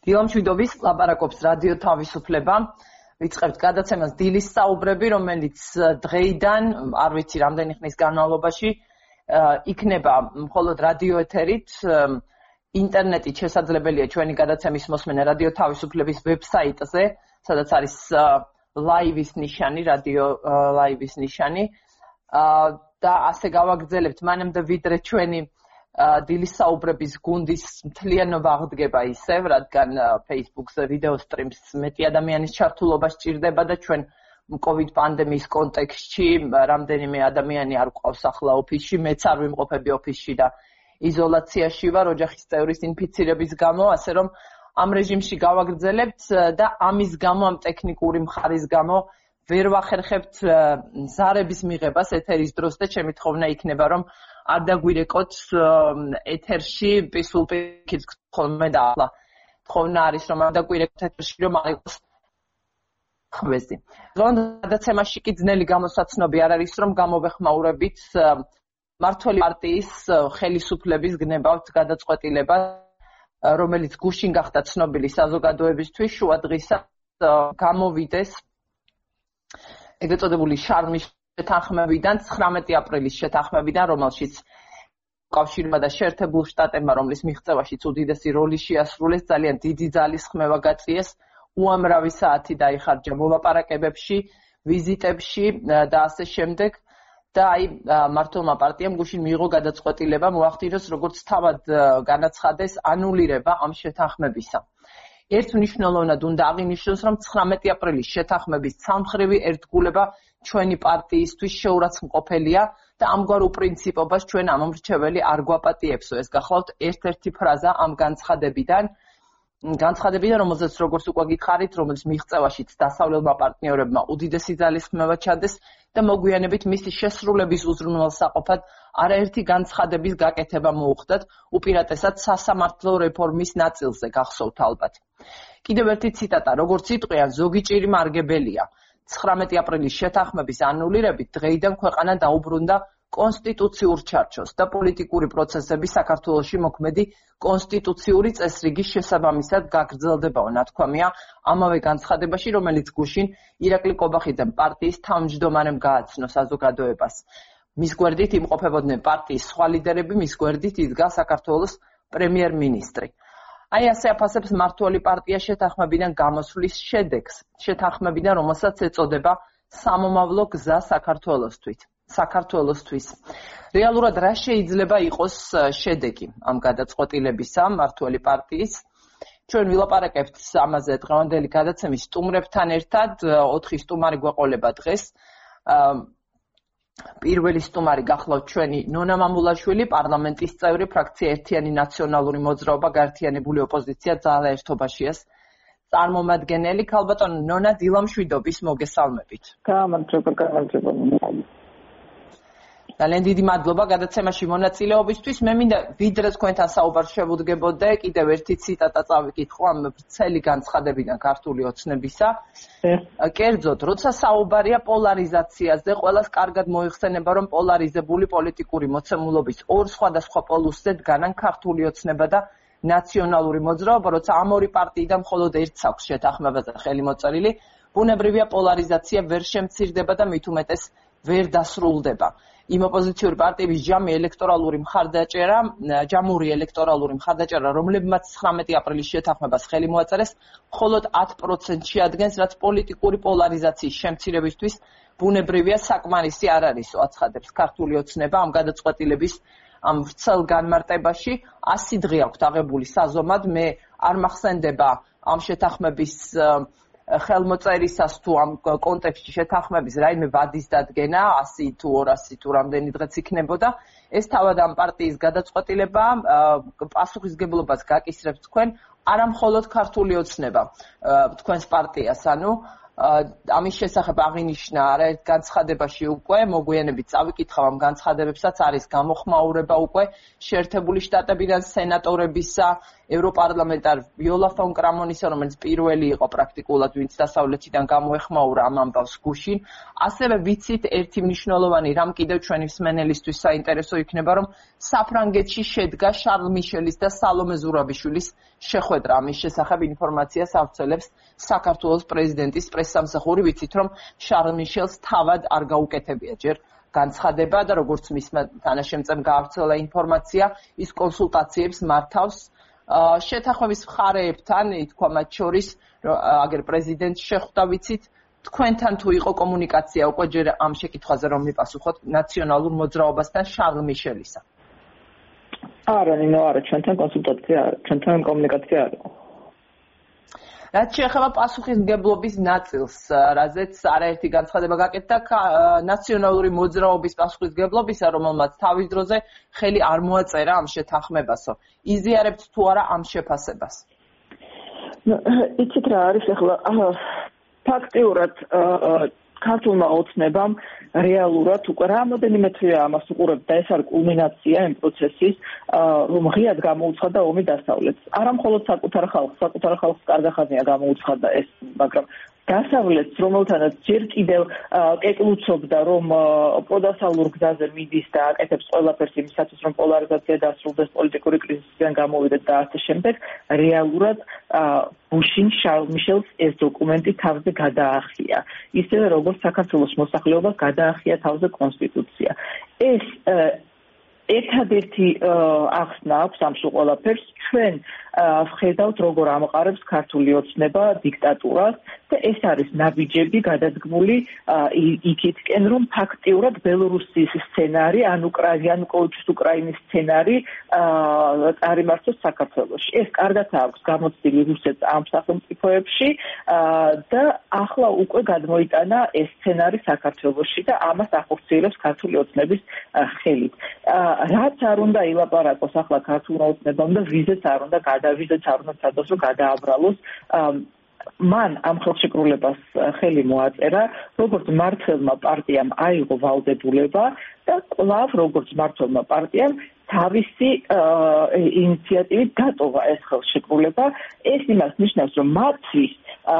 დილამშვიდობის ლაპარაკობს რადიო თავისუფლება. ვიწყებთ გადაცემას დილის საუბრები, რომელიც დღეიდან, არ ვიცი რამდენი ხნის განმავლობაში, იქნება მხოლოდ რადიო ეთერით. ინტერნეტით შესაძლებელია ჩვენი გადაცემის მოსმენა რადიო თავისუფლების ვებსაიტზე, სადაც არის ლაივის ნიშანი, რადიო ლაივის ნიშანი. და ასე გავაგრძელებთ მანამდე ვიდრე ჩვენი დილის საუბრების გუნდის მთლიანობა აღდგება ისევ, რადგან Facebook-ზე ვიდეო სტრიმს მეტი ადამიანის ჩართულობა სჭირდება და ჩვენ COVID პანდემიის კონტექსტში რამდენიმე ადამიანი არ გვყავს ახლა ოფისში, მეც არ ვიმყოფები ოფისში და იზოლაციაში ვარ ოჯახის წევრის ინფიცირების გამო, ასე რომ ამ რეჟიმში გავაგრძელებთ და ამის გამო, ამ ტექნიკური მხარის გამო ვერ ვახერხებთ ზარების მიღებას ეთერის დროს და ჩემი თხოვნა იქნება, რომ არ დაგვირეკოთ ეთერში პისულპიქით ხოლმე და ახლა თხოვნა არის, რომ არ დაგვირეკოთ ეთერში, რომ არ იყოს ხვეზი. გადაცემაში კი ძნელი გამოსაცნობი არ არის, რომ გამოვეხმაურებით მმართველი პარტიის ხელისუფლების გნებავთ გადაწყვეტილება, რომელიც გუშინ გახდა ცნობილი საზოგადოებისთვის შუა დღისა გამოვიდეს ეგრეთ წოდებული შარმის შეთანხმებიდან 19 აპრილის შეთანხმებიდან, რომელშიც კავშირმა და შეერთებულ შტატებმა, რომლის მიღწევაშიც უდიდესი როლი შეასრულეს, ძალიან დიდი ძალისხმევა გაწიეს, უამრავი საათი დაიხარჯა მოლაპარაკებებში, ვიზიტებში და ასე შემდეგ. და აი მმართველმა პარტიამ გუშინ მიიღო გადაწყვეტილება მოახდინოს, როგორც თავად განაცხადეს, ანულირება ამ შეთანხმებისა. ერთ მნიშვნელოვნად უნდა აღინიშნოს, რომ 19 აპრილის შეთანხმების ცალმხრივი ერთგულება ჩვენი პარტიისთვის შეურაცხმყოფელია და ამგვარ უპრინციპობას ჩვენ ამომრჩეველი არ გვაპატიებსო. ეს გახლავთ ერთ-ერთი ფრაზა ამ განცხადებიდან, რომელზეც როგორც უკვე გითხარით, რომელიც მიღწევაშიც დასავლელმა პარტნიორებმა უდიდესი ძალისხმევა ჩადეს და მოგვიანებით მისი შესრულების უზრუნველსაყოფად არაერთი განცხადების გაკეთება მოუხდათ, უპირატესად სასამართლო რეფორმის ნაწილზე გახსოვთ ალბათ. კიდევ ერთი ციტატა, როგორც იტყვიან, ზოგი ჭირი მარგებელია. 19 აპრილის შეთანხმების ანულირებით დღეიდან ქვეყანა დაუბრუნდა კონსტიტუციურ ჩარჩოს და პოლიტიკური პროცესები საქართველოში მოქმედი კონსტიტუციური წესრიგის შესაბამისად გაგრძელდებაო, ნათქვამია ამავე განცხადებაში, რომელიც გუშინ ირაკლი კობახიძემ პარტიის თავმჯდომარემ გააცნო საზოგადოებას. მის გვერდით იმყოფებოდნენ პარტიის სხვა ლიდერები, მის გვერდით იდგა საქართველოს პრემიერ-მინისტრი. აი ასე აფასებს მმართველი პარტია შეთანხმებიდან გამოსვლის შედეგს, შეთანხმებიდან, რომელსაც ეწოდება სამომავლო გზა საქართველოსთვის. რეალურად რა შეიძლება იყოს შედეგი ამ გადაწყვეტილებისა მმართველი პარტიის? ჩვენ ვილაპარაკებთ ამაზე დღევანდელი გადაცემის სტუმრებთან ერთად, 4 სტუმარი გვეყოლება დღეს. პირველი სტუმარი გახლავთ ჩვენი ნონა მამულაშვილი, პარლამენტის წევრი, ფრაქცია ერთიანი ნაციონალური მოძრაობა, გაერთიანებული ოპოზიცია ძალა ერთობაშიას წარმომადგენელი. ქალბატონო ნონა, დილამშვიდობის, მოგესალმებით. გამარჯობა. ძალიან დიდი მადლობა გადაცემაში მონაწილეობისთვის. მე მინდა ვიდრე თქვენთან საუბარს შევუდგებოდე, კიდევ ერთი ციტატა წავიკითხო ამ ვრცელი განცხადებიდან ქართული ოცნებისა. კერძოდ, როცა საუბარია პოლარიზაციაზე, ყველას კარგად მოიხსენება, რომ პოლარიზებული პოლიტიკური მოცემულობის ორ სხვადასხვა პოლუსზე დგანან ქართული ოცნება და ნაციონალური მოძრაობა, როცა ამ ორი პარტიიდან მხოლოდ ერთს აქვს შეთანხმებაზე ხელი მოწერილი, ბუნებრივია პოლარიზაცია ვერ შემცირდება და მით უმეტეს ვერ დასრულდება. იმ ოპოზიციური პარტიების ჯამური ელექტორალური მხარდაჭერა, რომლებმაც 19 აპრილის შეთანხმებას ხელი მოაწერეს, მხოლოდ 10% შეადგენს, რაც პოლიტიკური პოლარიზაციის შემცირებისთვის ბუნებრივია საკმარისი არ არისო, აცხადებს ქართული ოცნება ამ გადაწყვეტილების ამ ვრცელ განმარტებაში. 100 დღე აქვთ აღებული საზომად, მე არ მახსენდება ამ შეთანხმების ხელმოწერისას თუ ამ კონტექსტში შეთანხმების რაიმე ვადის დადგენა 100 თუ 200 თუ რამდენი დღეც იქნებოდა. ეს თავად ამ პარტიის გადაწყვეტილება პასუხისგებლობას გაკისრებს თქვენ, არა მხოლოდ ქართული ოცნება თქვენს პარტიას, ანუ ამის შესახებ აღინიშნა არაერთ განცხადებაში უკვე, მოგვიანებით წავიკითხავ ამ განცხადებებსაც, არის გამოხმაურება უკვე შეერთებული შტატებიდან სენატორებისა, ევროპარლამენტარ ვიოლა ფონ კრამონისა, რომელიც პირველი იყო პრაქტიკულად, ვინც დასავლეთიდან გამოეხმაურა ამ ამბავს გუშინ. ასევე ვიცით ერთი მნიშვნელოვანი რამ კიდევ ჩვენი მსმენელისთვის საინტერესო იქნება, რომ საფრანგეთში შედგა შარლ მიშელის და სალომე ზურაბიშვილის შეხვედრა. ამის შესახებ ინფორმაციას ავრცელებს საქართველოს პრეზიდენტის პრესსამსახური. ვიცით, რომ შარლ მიშელს თავად არ გაუკეთებია ჯერ განცხადება და როგორც მისმა თანაშემწემ გაავრცელა ინფორმაცია, ის კონსულტაციებს მართავს შეთანხმების მხარეებთან, ითქვა მათ შორის, აგერ პრეზიდენტს შეხვდა, ვიცით, თქვენთან თუ იყო კომუნიკაცია უკვე ჯერ ამ შეკითხვაზე რომ მიპასუხოთ ნაციონალურ მოძრაობასთან შარლ მიშელისა? არა, არა, ჩვენთან კონსულტაცია არა, ჩვენთან კომუნიკაცია არ იყო. რაც შეეხება პასუხისმგებლობის ნაწილს, რაზეც არაერთი განცხადება გაკეთდა ნაციონალური მოძრაობის პასუხისმგებლობისა, რომელმაც თავის დროზე ხელი არ მოაწერა ამ შეთანხმებასო. იზიარებთ თუ არა ამ შეფასებას? იცით რა არის ახლა ფაქტიურად ქართულმა ოცნებამ რეალურად უკვე რამოდენიმე თვეა ამას უყურებთ და ეს არის კულმინაცია იმ პროცესის, რომ ღიად გამოუცხადა ომი დასავლეთს. არა მხოლოდ საკუთარ ხალხს კარგი ხანია გამოუცხადა ეს, მაგრამ დასავლეთს, რომელთანაც ჯერ კიდევ კეკლუცობდა, რომ პროდასავლურ გზაზე მიდის და აკეთებს ყველაფერს იმისათვის, რომ პოლარიზაცია დასრულდეს, პოლიტიკური კრიზისიდან გამოვიდეთ და ასე შემდეგ, რეალურად ბუშინ შარლ მიშელს ეს დოკუმენტი თავზე გადაახია. ისევე როგორც საქართველოს მოსახლეობას გადაახია თავზე კონსტიტუცია. ეს ერთადერთი ახსნა აქვს ამ სულ ყველაფერს. ჩვენ ვხედავთ, როგორ ამყარებს ქართული ოცნება დიქტატურას და ეს არის ნაბიჯები გადადგმული იქითკენ, რომ ფაქტიურად ბელორუსიის სცენარი, ან იანუკოვიჩის უკრაინის სცენარი წარიმართოს საქართველოში. ეს კარგად აქვს გამოცდილი რუსეთს ამ სახელმწიფოებში და ახლა უკვე გადმოიტანა ეს სცენარი საქართველოში და ამას ახორციელებს ქართული ოცნების ხელით. რაც არ უნდა ილაპარაკოს ახლა ქართულმა ოცნებამ და ვიზეც არ უნდა გადავიზეც არ უნდა სადოს რომ გადააბრალოს მან ამ ხელშეკრულებას ხელი მოაწერა, როგორც მმართველმა პარტიამ აიღო ვალდებულება და კვლავ როგორც მმართველმა პარტიამ თავისი ინიციატივით დატოვა ეს ხელშეკრულება. ეს იმას ნიშნავს, რომ მათთვის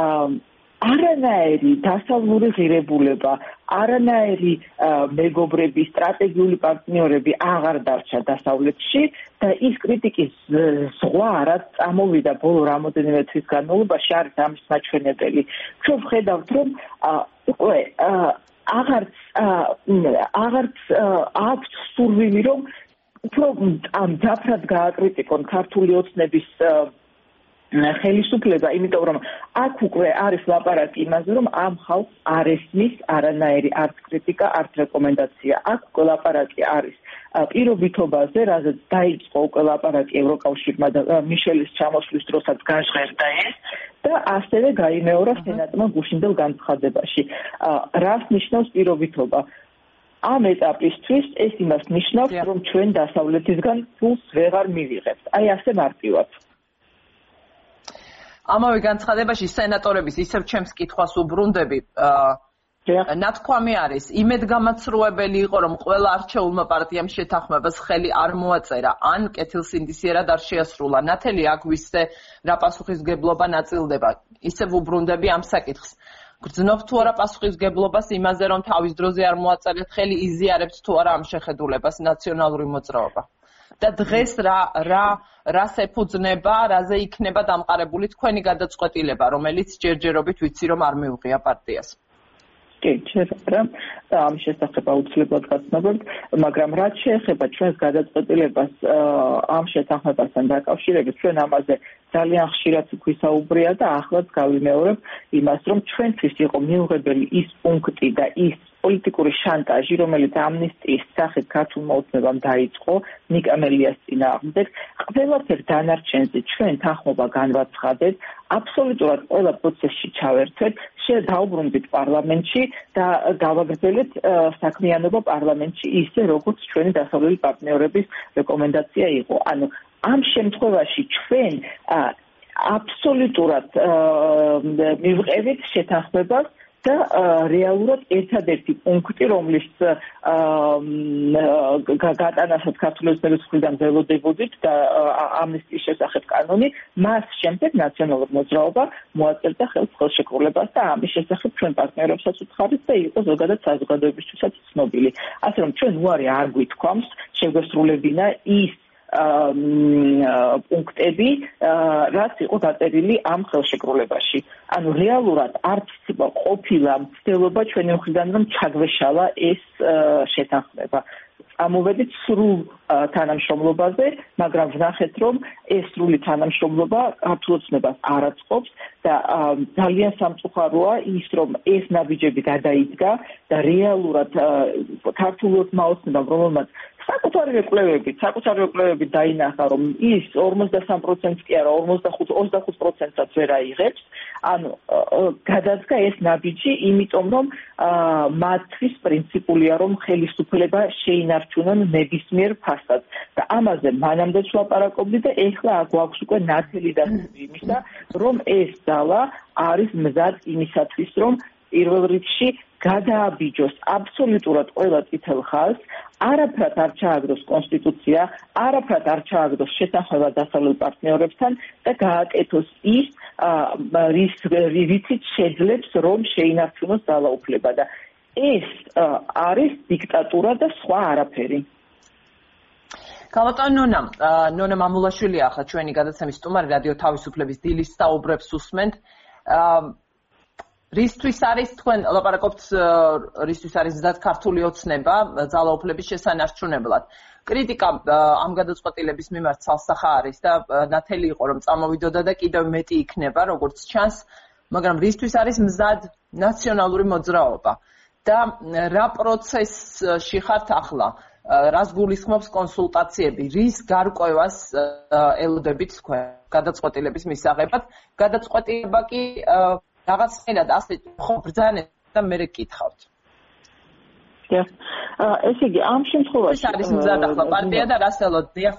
არანაირი დასავლური ღირებულება, არანაირი მეგობრები, სტრატეგიული პარტნიორები აღარ დარჩა დასავლეთში და ის კრიტიკის ზღვა, რაც წამოვიდა ბოლო რამოდენიმე თვის განმავლობაში, არის ამის მაჩვენებელი. ჩვენ ვხედავთ, რომ უკვე აღარც აქვს სურვილი, რომ უფრო ამ ძაფრად გააკრიტიკონ ქართული ოცნების ხელისუფლება, იმიტომ რომ აქ უკვე არის ლაპარაკი იმაზე, რომ ამ ხალხს არ ესმის არანაირი არც კრიტიკა, არც რეკომენდაცია. აქ უკვე ლაპარაკი არის პირობითობაზე, რაზეც დაიწყო უკვე ლაპარაკი ევროკავშირმა და მიშელის ჩამოსვლის დროსაც გაჟღერდა ეს და ასევე გაიმეორა სენატმა გუშინდელ განცხადებაში. რას ნიშნავს პირობითობა? ამ ეტაპისთვის ეს იმას ნიშნავს, რომ ჩვენ დასავლეთისგან ფულს ვეღარ მივიღებთ. აი ასე მარტივად. ამავე განცხადებაში სენატორების ისევ ჩემს კითხვას უბრუნდები. ნათქვამი არის, იმედგამაცრუებელი იყო, რომ ყველა არჩეულმა პარტიამ შეთანხმებას ხელი არ მოაწერა, ან კეთილსინდისიერად არ შეასრულა. ნათელი აქ ვისზე რა პასუხისმგებლობა ნაწილდება. ისევ უბრუნდები ამ საკითხს. გრძნობთ თუ არა პასუხისმგებლობას იმაზე, რომ თავის დროზე არ მოაწერეთ ხელი, იზიარებთ თუ არა ამ შეხედულებას ნაციონალური მოძრაობა. და დღეს რას ეფუძნება, რაზე იქნება დამყარებული თქვენი გადაწყვეტილება, რომელიც ჯერჯერობით ვიცი რომ არ მიუღია პარტიას. კი, შეიძლება ამ შესახებ აუცილებლად გაცნობებთ, მაგრამ რაც შეეხება ჩვენს გადაწყვეტილებას ამ შეთანხმებასთან დაკავშირებით, ჩვენ ამაზე ძალიან ხშირად ვისაუბრია და ახლაც გავიმეორებ იმას, რომ ჩვენთვის იყო მიუღებელი ის პუნქტი და ის პოლიტიკური შანტაჟი, რომელიც ამნისტიის სახით ქართულმა ოცნებამ დაიწყო ნიკამელიას წინააღმდეგ, ყველაფერ დანარჩენზე ჩვენ თანხმობა განვაცხადეთ, აბსოლუტურად ყველა პროცესში ჩავერთვეთ, დავუბრუნდით პარლამენტში და გავაგრძელეთ საქმიანობა პარლამენტში ისე, როგორც ჩვენი დასავლელი პარტნიორების რეკომენდაცია იყო. ანუ ამ შემთხვევაში ჩვენ აბსოლუტურად მივყევით შეთანხმებას და რეალურად ერთადერთი პუნქტი, რომლის გატანასაც ქართული ოცნების მხრიდან ველოდებოდით და ამნისტიის შესახებ კანონი, მას შემდეგ ნაციონალური მოძრაობა მოაწერდა ხელს ხელშეკრულებას და ამის შესახებ ჩვენ პარტნიორებსაც უთხარით და იყო ზოგადად საზოგადოებისთვისაც ცნობილი. ასე რომ ჩვენ უარი არ გვითქვამს შეგვესრულებინა ის პუნქტები, რაც იყო დაწერილი ამ ხელშეკრულებაში. ანუ რეალურად არც ყოფილა მცდელობა ჩვენი მხრიდან რომ ჩაგვეშალა ეს შეთანხმება. ამოვედით სრულ თანამშრომლობაზე, მაგრამ ვნახეთ, რომ ეს სრული თანამშრომლობა ქართულ ოცნებას არ აწყობს და ძალიან სამწუხაროა ის, რომ ეს ნაბიჯები გადაიდგა და რეალურად ქართულ ოცნებამ, რომელმაც საკუთარი კვლევებით დაინახა, რომ ის 53% კი არა, 25%-საც ვერ აიღებს. ანუ გადადგა ეს ნაბიჯი, იმიტომ რომ მათთვის პრინციპულია, რომ ხელისუფლება შეინარჩუნონ ნებისმიერ ფასად. და ამაზე მანამდეც ვლაპარაკობდი და ეხლა გვაქვს უკვე ნათელი დასკვნები იმისა, რომ ეს ძალა არის მზად იმისათვის, რომ პირველ რიგში გადააბიჯოს აბსოლუტურად ყველა წითელ ხაზს, არაფრად არ ჩააგდოს კონსტიტუცია, არაფრად არ ჩააგდოს შეთანხმება დასავლელ პარტნიორებთან და გააკეთოს ის, რითიც შეძლებს, რომ შეინარჩუნოს ძალაუფლება და ეს არის დიქტატურა და სხვა არაფერი. ქალბატონო ნონა მამულაშვილია ახლა ჩვენი გადაცემის სტუმარი რადიო თავისუფლების დილის საუბრებს უსმენთ. რისთვის არის თქვენ ლაპარაკობთ რისთვის არის მზად ქართული ოცნება ძალაუფლების შესანარჩუნებლად? კრიტიკა ამ გადაწყვეტილების მიმართ ცალსახა არის და ნათელი იყო რომ წამოვიდოდა და კიდევ მეტი იქნება როგორც ჩანს, მაგრამ რისთვის არის მზად ნაციონალური მოძრაობა და რა პროცესში ხართ ახლა? რას გულისხმობს კონსულტაციები, რის გარკვევას ელოდებით თქვენ გადაწყვეტილების მისაღებად? გადაწყვეტილება კი რაღაცნაირად ასე ხო ბრძანეთ და მე გკითხავთ. ესე იგი, ამ შემთხვევაში ეს არის მზად ახლა პარტია და რას ელოდია?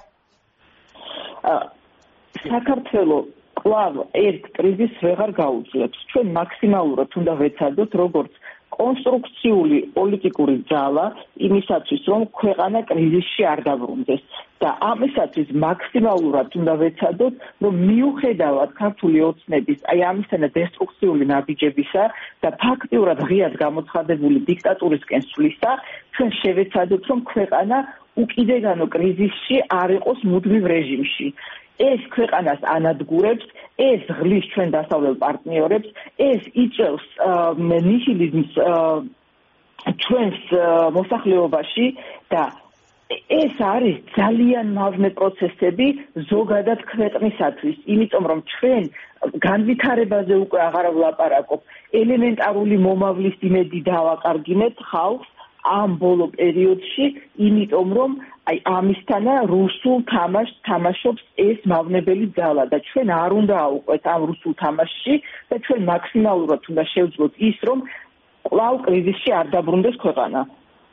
საქართველოს კვლავ ერთ კრიზისს ვეღარ გაუძლებს. ჩვენ მაქსიმალურად უნდა ვეცადოთ, როგორც კონსტრუქციული პოლიტიკური ძალა იმისათვის, რომ ქვეყანა კრიზისში არ დაბრუნდეს. და ამისათვის მაქსიმალურად უნდა ვეცადოთ, რომ მიუხედავად ქართული ოცნების აი ამისთანა დესტრუქციული ნაბიჯებისა და ფაქტიურად ღიად გამოცხადებული დიქტატურისკენ სვლისა, ჩვენ შევეცადოთ, რომ ქვეყანა უკიდეგანო კრიზისში არ იყოს მუდმივ რეჟიმში. ეს ქვეყანას ანადგურებს, ეს ღლის ჩვენ დასავლელ პარტნიორებს, ეს იწევს ნიჰილიზმს ჩვენს მოსახლეობაში და ეს არის ძალიან მავნე პროცესები ზოგადად ქვეყნისათვის, იმიტომ რომ ჩვენ განვითარებაზე უკვე აღარ ვლაპარაკობ, ელემენტარული მომავლის იმედი დავაკარგინეთ ხალხს ამ ბოლო პერიოდში, იმიტომ რომ აი ამისთანა რუსულ თამაშს თამაშობს ეს მავნებელი ძალა და ჩვენ არ უნდა აუყვეთ ამ რუსულ თამაშში და ჩვენ მაქსიმალურად უნდა შევძლოთ ის, რომ კვლავ კრიზისში არ დაბრუნდეს ქვეყანა.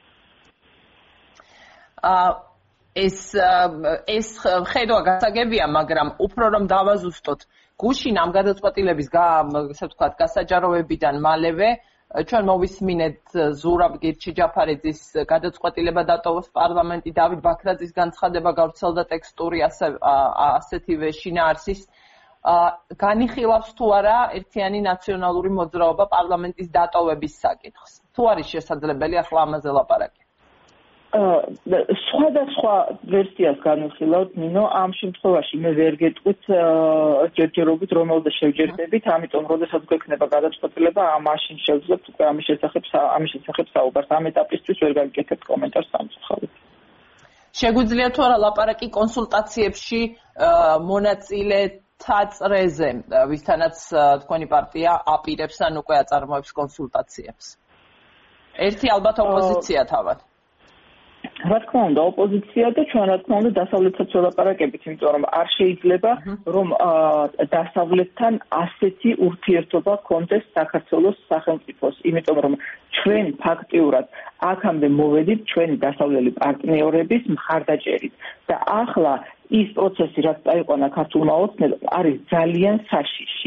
ეს ხედვა გასაგებია, მაგრამ უფრო რომ დავაზუსტოთ, გუშინ ამ გადაწყვეტილების ასე ვთქვათ, გასაჯაროებიდან მალევე ჩვენ მოვისმინეთ ზურაბ გირჩიჯაფარიძის გადაწყვეტილება დატოვოს პარლამენტი, დავით ბაქრაძის განცხადება გავრცელდა ტექსტური ასეთივე შინაარსის. განიხილავს თუ არა ერთიანი ნაციონალური მოძრაობა პარლამენტის დატოვების საკითხს? თუ არის შესაძლებელი ახლა ამაზე ლაპარაკი? სხვადასხვა ვერსიას განვიხილავთ, ნინო, ამ შემთხვევაში მე ვერ გეტყვით ჯერჯერობით რომელზე შევჯერდებით, ამიტომ როდესაც გვექნება გადაწყვეტილება, მაშინ შევძლებთ უკვე ამის შესახებ საუბარს. ამ ეტაპისთვის ვერ გაგიკეთებთ კომენტარს სამწუხაროდ. შეგვიძლია თუ არა ლაპარაკი კონსულტაციებში მონაწილეთა წრეზე, ვისთანაც თქვენი პარტია აპირებს ან უკვე აწარმოებს კონსულტაციებს? ერთი ალბათ ოპოზიცია თავად. რა თქმა უნდა, ოპოზიცია და ჩვენ რა თქმა უნდა დასავლეთსაც ველაპარაკებით, იმიტომ რომ არ შეიძლება რომ დასავლეთთან ასეთი ურთიერთობა ჰქონდეს საქართველოს სახელმწიფოს, იმიტომ რომ ჩვენ ფაქტიურად აქამდე მოვედით ჩვენი დასავლელი პარტნიორების მხარდაჭერით და ახლა ის პროცესი, რაც წაიყვანა ქართულმა ოცნებამ, არის ძალიან საშიში.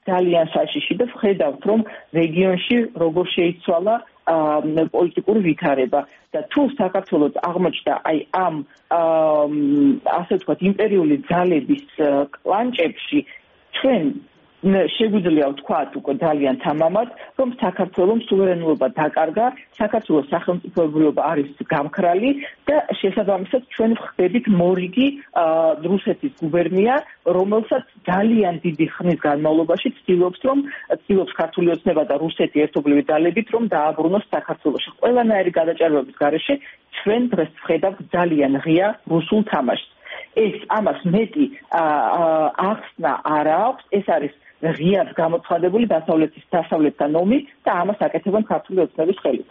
ძალიან საშიში და ვხედავთ რომ რეგიონში როგორ შეიცვალა პოლიტიკური ვითარება და თუ საქართველოს აღმოჩნდა აი ამ ასე ვთქვათ იმპერიული ძალების კლანჭებში ჩვენ შეგვიძლია ვთქვათ უკვე ძალიან თამამად რომ საქართველოს სუვერენობა დაკარგა, საქართველოს სახელმწიფოებრიობა არის გამქრალი და შესაბამისად ჩვენ ვხდებით მორიგი რუსეთის გუბერნია, რომელსაც ძალიან დიდი ხნის განმავლობაში ცდილობს ქართული ოცნება და რუსეთი ერთობლივი ძალებით რომ დააბრუნოს საქართველოში. ყველანაირი გადაჭარბების გარეშე ჩვენ დღეს ვხედავთ ძალიან ღია რუსულ თამაშს. ეს ამას მეტი ახსნა არ აქვს, ეს არის ღიად გამოცხადებული დასავლეთთან ომი და ამას აკეთებენ ქართული ოცნების ხელით.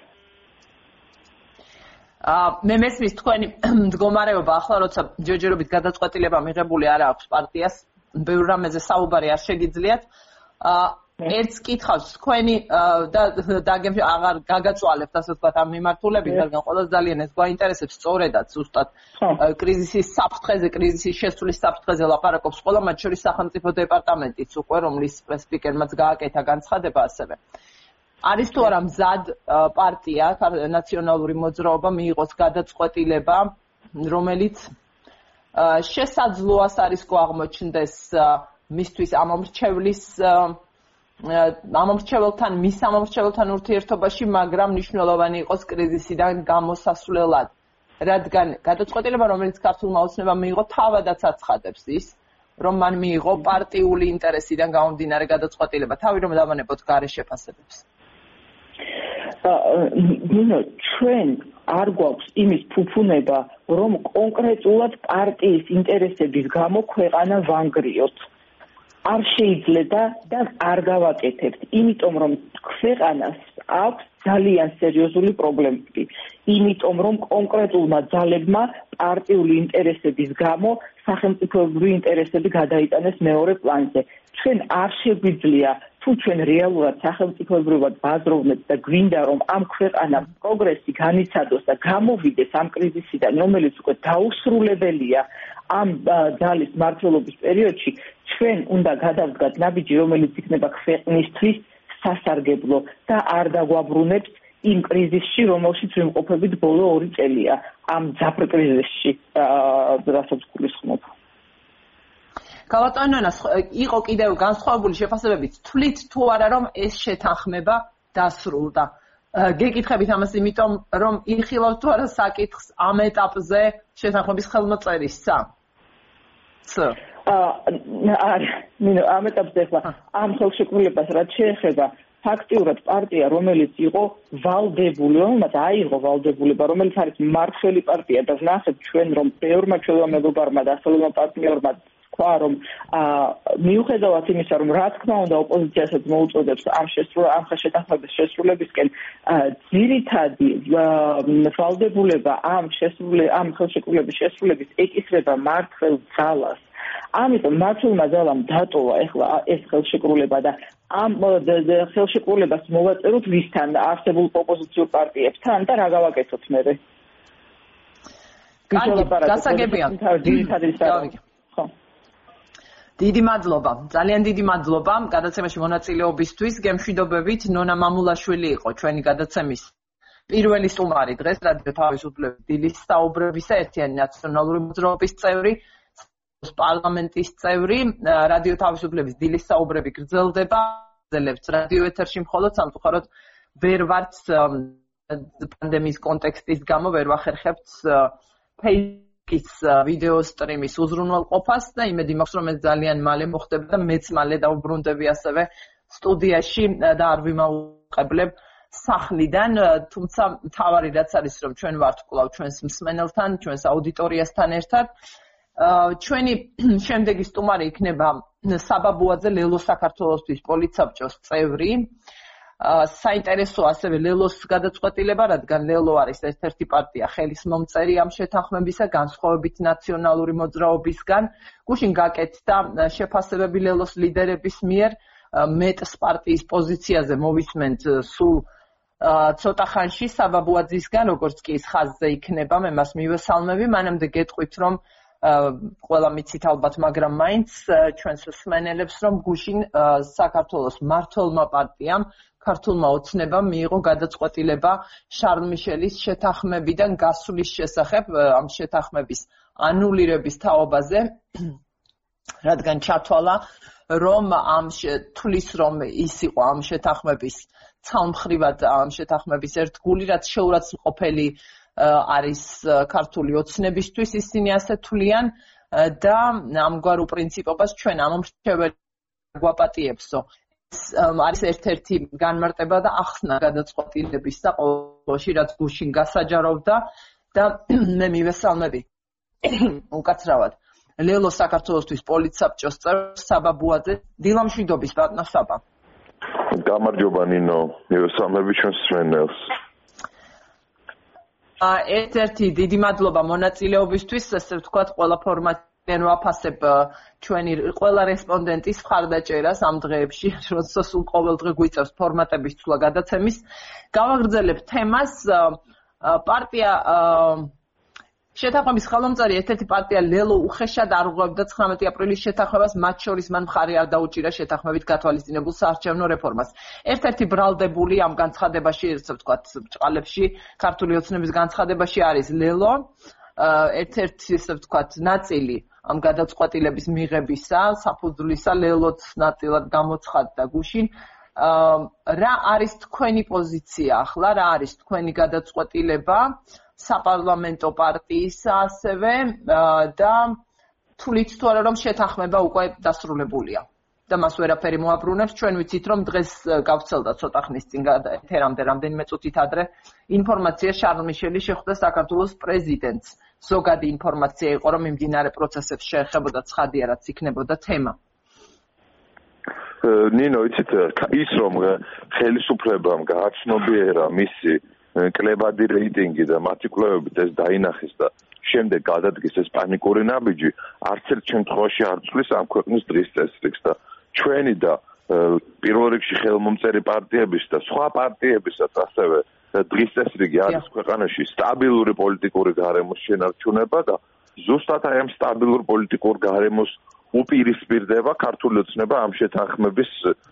მე მესმის თქვენი მდგომარეობა ახლა როცა ჯერჯერობით გადაწყვეტილება მიღებული არ აქვს პარტიას, ბევრ რამეზე საუბარი არ შეგიძლიათ. ერთს კითხავს თქვენი და აღარ გაგაწვალებთ ასე ვთქვათ ამ მიმართულებით, რადგან ყველას ძალიან ეს გვაინტერესებს სწორედაც ზუსტად კრიზისის საფრთხეზე, კრიზისის შესრულის საფრთხეზე ლაპარაკობს ყველა, მათ შორის სახელმწიფო დეპარტამენტიც უკვე, რომლის სპიკერმაც გააკეთა განცხადება ასევე. არის თუ არა მზად პარტია, ნაციონალური მოძრაობა მიიღოს გადაწყვეტილება, რომელიც შესაძლოა სარისკო აღმოჩნდეს მისთვის მის ამომრჩეველთან ურთიერთობაში, მაგრამ მნიშვნელოვანი იყოს კრიზისიდან გამოსასვლელად. რადგან გადაწყვეტილება, რომელიც ქართულმა ოცნებამ მიიღო, თავადაც აცხადებს ის, რომ მან მიიღო პარტიული ინტერესიდან გამომდინარე გადაწყვეტილება, თავი რომ დავანებოთ გარე შეფასებებს. ჩვენ არ გვაქვს იმის ფუფუნება, რომ კონკრეტულად პარტიის ინტერესების გამო ქვეყანა ვანგრიოთ. არ შეიძლება და არ გავაკეთებთ, იმიტომ რომ ქვეყანას აქვს ძალიან სერიოზული პრობლემები. იმიტომ რომ კონკრეტულმა ძალებმა პარტიული ინტერესების გამო სახელმწიფოებრივი ინტერესები გადაიტანეს მეორე პლანზე. ჩვენ არ შეგვიძლია თუ ჩვენ რეალურად სახელმწიფოებრიობად ბაზროვნებთ და გვინდა რომ ამ ქვეყანამ პროგრესი განიცადოს და გამოვიდეს ამ კრიზისიდან, რომელიც უკვე დაუსრულებელია ამ ძალის მმართველობის პერიოდში, ჩვენ უნდა გადავდგათ ნაბიჯი, რომელიც იქნება ქვეყნისთვის სასარგებლო და არ დაგვაბრუნებს იმ კრიზისში, რომელშიც ვიმყოფებით ბოლო 2 წელია, ამ ძაფრ კრიზისში, რასაც გულისხმობ. გალატონიანას იყო კიდევ განსხვავებული შეფასებებით, თვლით თუ არა რომ ეს შეთანხმება დასრულდა. გეკითხებით ამას იმიტომ, რომ იხილავთ თუ არა საკითხს ამ ეტაპზე შეთანხმების ხელმოწერისა? ამ ეტაპზე ახლა ამ ხელშეკრულებას რაც შეეხება ფაქტიურად პარტია, რომელიც იყო ვალდებული, რომელმაც აიღო ვალდებულება, რომელიც არის მმართველი პარტია და ვნახეთ ჩვენ რომ ბევრმა ჩვენმა მეგობარმა და ასრულებმა პარტნიორმა თქვა რომ მიუხედავად იმისა რომ რა თქმა უნდა ოპოზიციასაც მოუწოდებს ამ შეთანხმების შესრულებისკენ, ძირითადი ვალდებულება ამ ხელშეკრულების შესრულების ეკისრება მმართველ ძალას. ამიტომ მმართველმა ძალამ დატოვა ახლა ეს ხელშეკრულება და ამ ხელშეკრულებას მოვაწეროთ ვისთან, არსებულ ოპოზიციურ პარტიებთან და რა გავაკეთოთ მერე? გასაგებია. დიდი მადლობა, ძალიან დიდი მადლობა გადაცემაში მონაწილეობისთვის. გემშვიდობებით, ნონა მამულაშვილი იყო ჩვენი გადაცემის პირველი სტუმარი დღეს რადიო თავისუფლების დილის საუბრებისა, ერთიანი ნაციონალური მოძრაობის წევრი, პარლამენტის წევრი. რადიო თავისუფლების დილის საუბრები გრძელდება, გრძელებთ რადიო ეთერში, მხოლოდ სამწუხაროდ ვერ ვართ პანდემიის კონტექსტის გამო ვერ ვახერხებთ Facebook-ის ვიდეო სტრიმის უზრუნველყოფას და იმედი მაქვს, რომ ეს ძალიან მალე მოხდება და მეც მალე დავუბრუნდები ასევე სტუდიაში და არ ვიმაუყებლებ სახლიდან, თუმცა მთავარი რაც არის, რომ ჩვენ ვართ კვლავ ჩვენს მსმენელთან, ჩვენს აუდიტორიასთან ერთად. ჩვენი შემდეგი სტუმარი იქნება საბაბუაძე, ლელო საქართველოსთვის პოლიტსაბჭოს წევრი. საინტერესო ასევე ლელოს გადაწყვეტილება, რადგან ლელო არის ერთ-ერთი პარტია ხელისმომწერი ამ შეთანხმებისა, განსხვავებით ნაციონალური მოძრაობისგან. გუშინ გაკეთდა შეფასებები ლელოს ლიდერების მიერ, მეტს პარტიის პოზიციაზე მოვისმენთ სულ ცოტა ხანში საბაბუაძისგან, როგორც კი ის ხაზზე იქნება, მე მას მივესალმები, მანამდე გეტყვით, რომ ყველა მიცით ალბათ, მაგრამ მაინც ჩვენს მსმენელებს, რომ გუშინ საქართველოს მმართველმა პარტიამ, ქართულმა ოცნებამ მიიღო გადაწყვეტილება შარლ მიშელის შეთანხმებიდან გასვლის შესახებ, ამ შეთანხმების ანულირების თაობაზე, რადგან ჩათვალა, რომ თulis რომ ის იყო ამ შეთანხმების ცალმხრივად ამ შეთანხმების ერთგული, რაც შეურაცხმყოფელი არის ქართული ოცნებისთვის, ისინი ასე თვლიან და ამგვარ პრინციპობას ჩვენ ამომრჩეველი გვაპატიებსო. არის ერთ-ერთი განმარტება და ახსნა გადაწყვეტილების და ყოველში რაც გუშინ გასაჯაროვდა და მე მივესალმები უკაცრავად ლელო საქართველოსთვის პოლიტსაბჭოს წევრ საბა ბუაძე. დილა მშვიდობის ბატონო საბა. გამარჯობა ნინო, მივესალმები ჩვენს მსმენელს. ერთ-ერთი დიდი მადლობა მონაწილეობისთვის, ესე ვთქვათ, ყველა ფორმატიდან ვაფასებ ჩვენი ყველა რესპონდენტის მხარდაჭერას ამ დღეებში, როცა სულ ყოველ დღე გვიწევს ფორმატების ცვლა გადაცემის. გავაგრძელებ თემას. პარტია შეთანხმების ხელმომწერი ერთ-ერთი პარტია ლელო უხეშად არღვევდა 19 აპრილის შეთანხმებას, მათ შორის მან მხარი არ დაუჭირა შეთანხმებით გათვალისწინებულ საარჩევნო რეფორმას. ერთ-ერთი ბრალდებული ამ განცხადებაში, ესე ვთქვათ, ბრჭყალებში, ქართული ოცნების განცხადებაში არის ლელო. ერთ-ერთი, ესე ვთქვათ, ნაწილი ამ გადაწყვეტილების მიღებისა, საფუძვლისა ლელოც ნაწილად გამოცხადდა გუშინ. რა არის თქვენი პოზიცია ახლა, რა არის თქვენი გადაწყვეტილება საპარლამენტო პარტიისა ასევე და თulit თუ არა რომ შეთანხმება უკვე დასრულებულია და მას ვერაფერი მოაბრუნებს. ჩვენ ვიცით რომ დღეს გავცელდა ცოტა ხნის წინ ეთერამდე რამდენიმე წუთით ადრე ინფორმაცია შარლ მიშელი შეხვდა საქართველოს პრეზიდენტს. ზოგადი ინფორმაცია იყო რომ მიმდინარე პროცესებს შეეხებოდა ცხადია რაც იქნებოდა თემა. ნინო, იცით ის რომ ხელისუფლებამ გააცნობიერა მისი კლებადი რეიტინგი და მათი კვლევებით ეს დაინახეს და შემდეგ გადადგეს ეს პანიკური ნაბიჯი, არც ერთ შემთხვევაში არ ცვლის ამ ქვეყნის დღის წესრიგს და ჩვენი და პირველ რიგში ხელმომწერი პარტიების და სხვა პარტიებისაც ასევე დღის წესრიგი არის ქვეყანაში სტაბილური პოლიტიკური გარემოს შენარჩუნება და ზუსტად აი ამ სტაბილურ პოლიტიკურ გარემოს უპირისპირდება ქართული ოცნება ამ შეთანხმების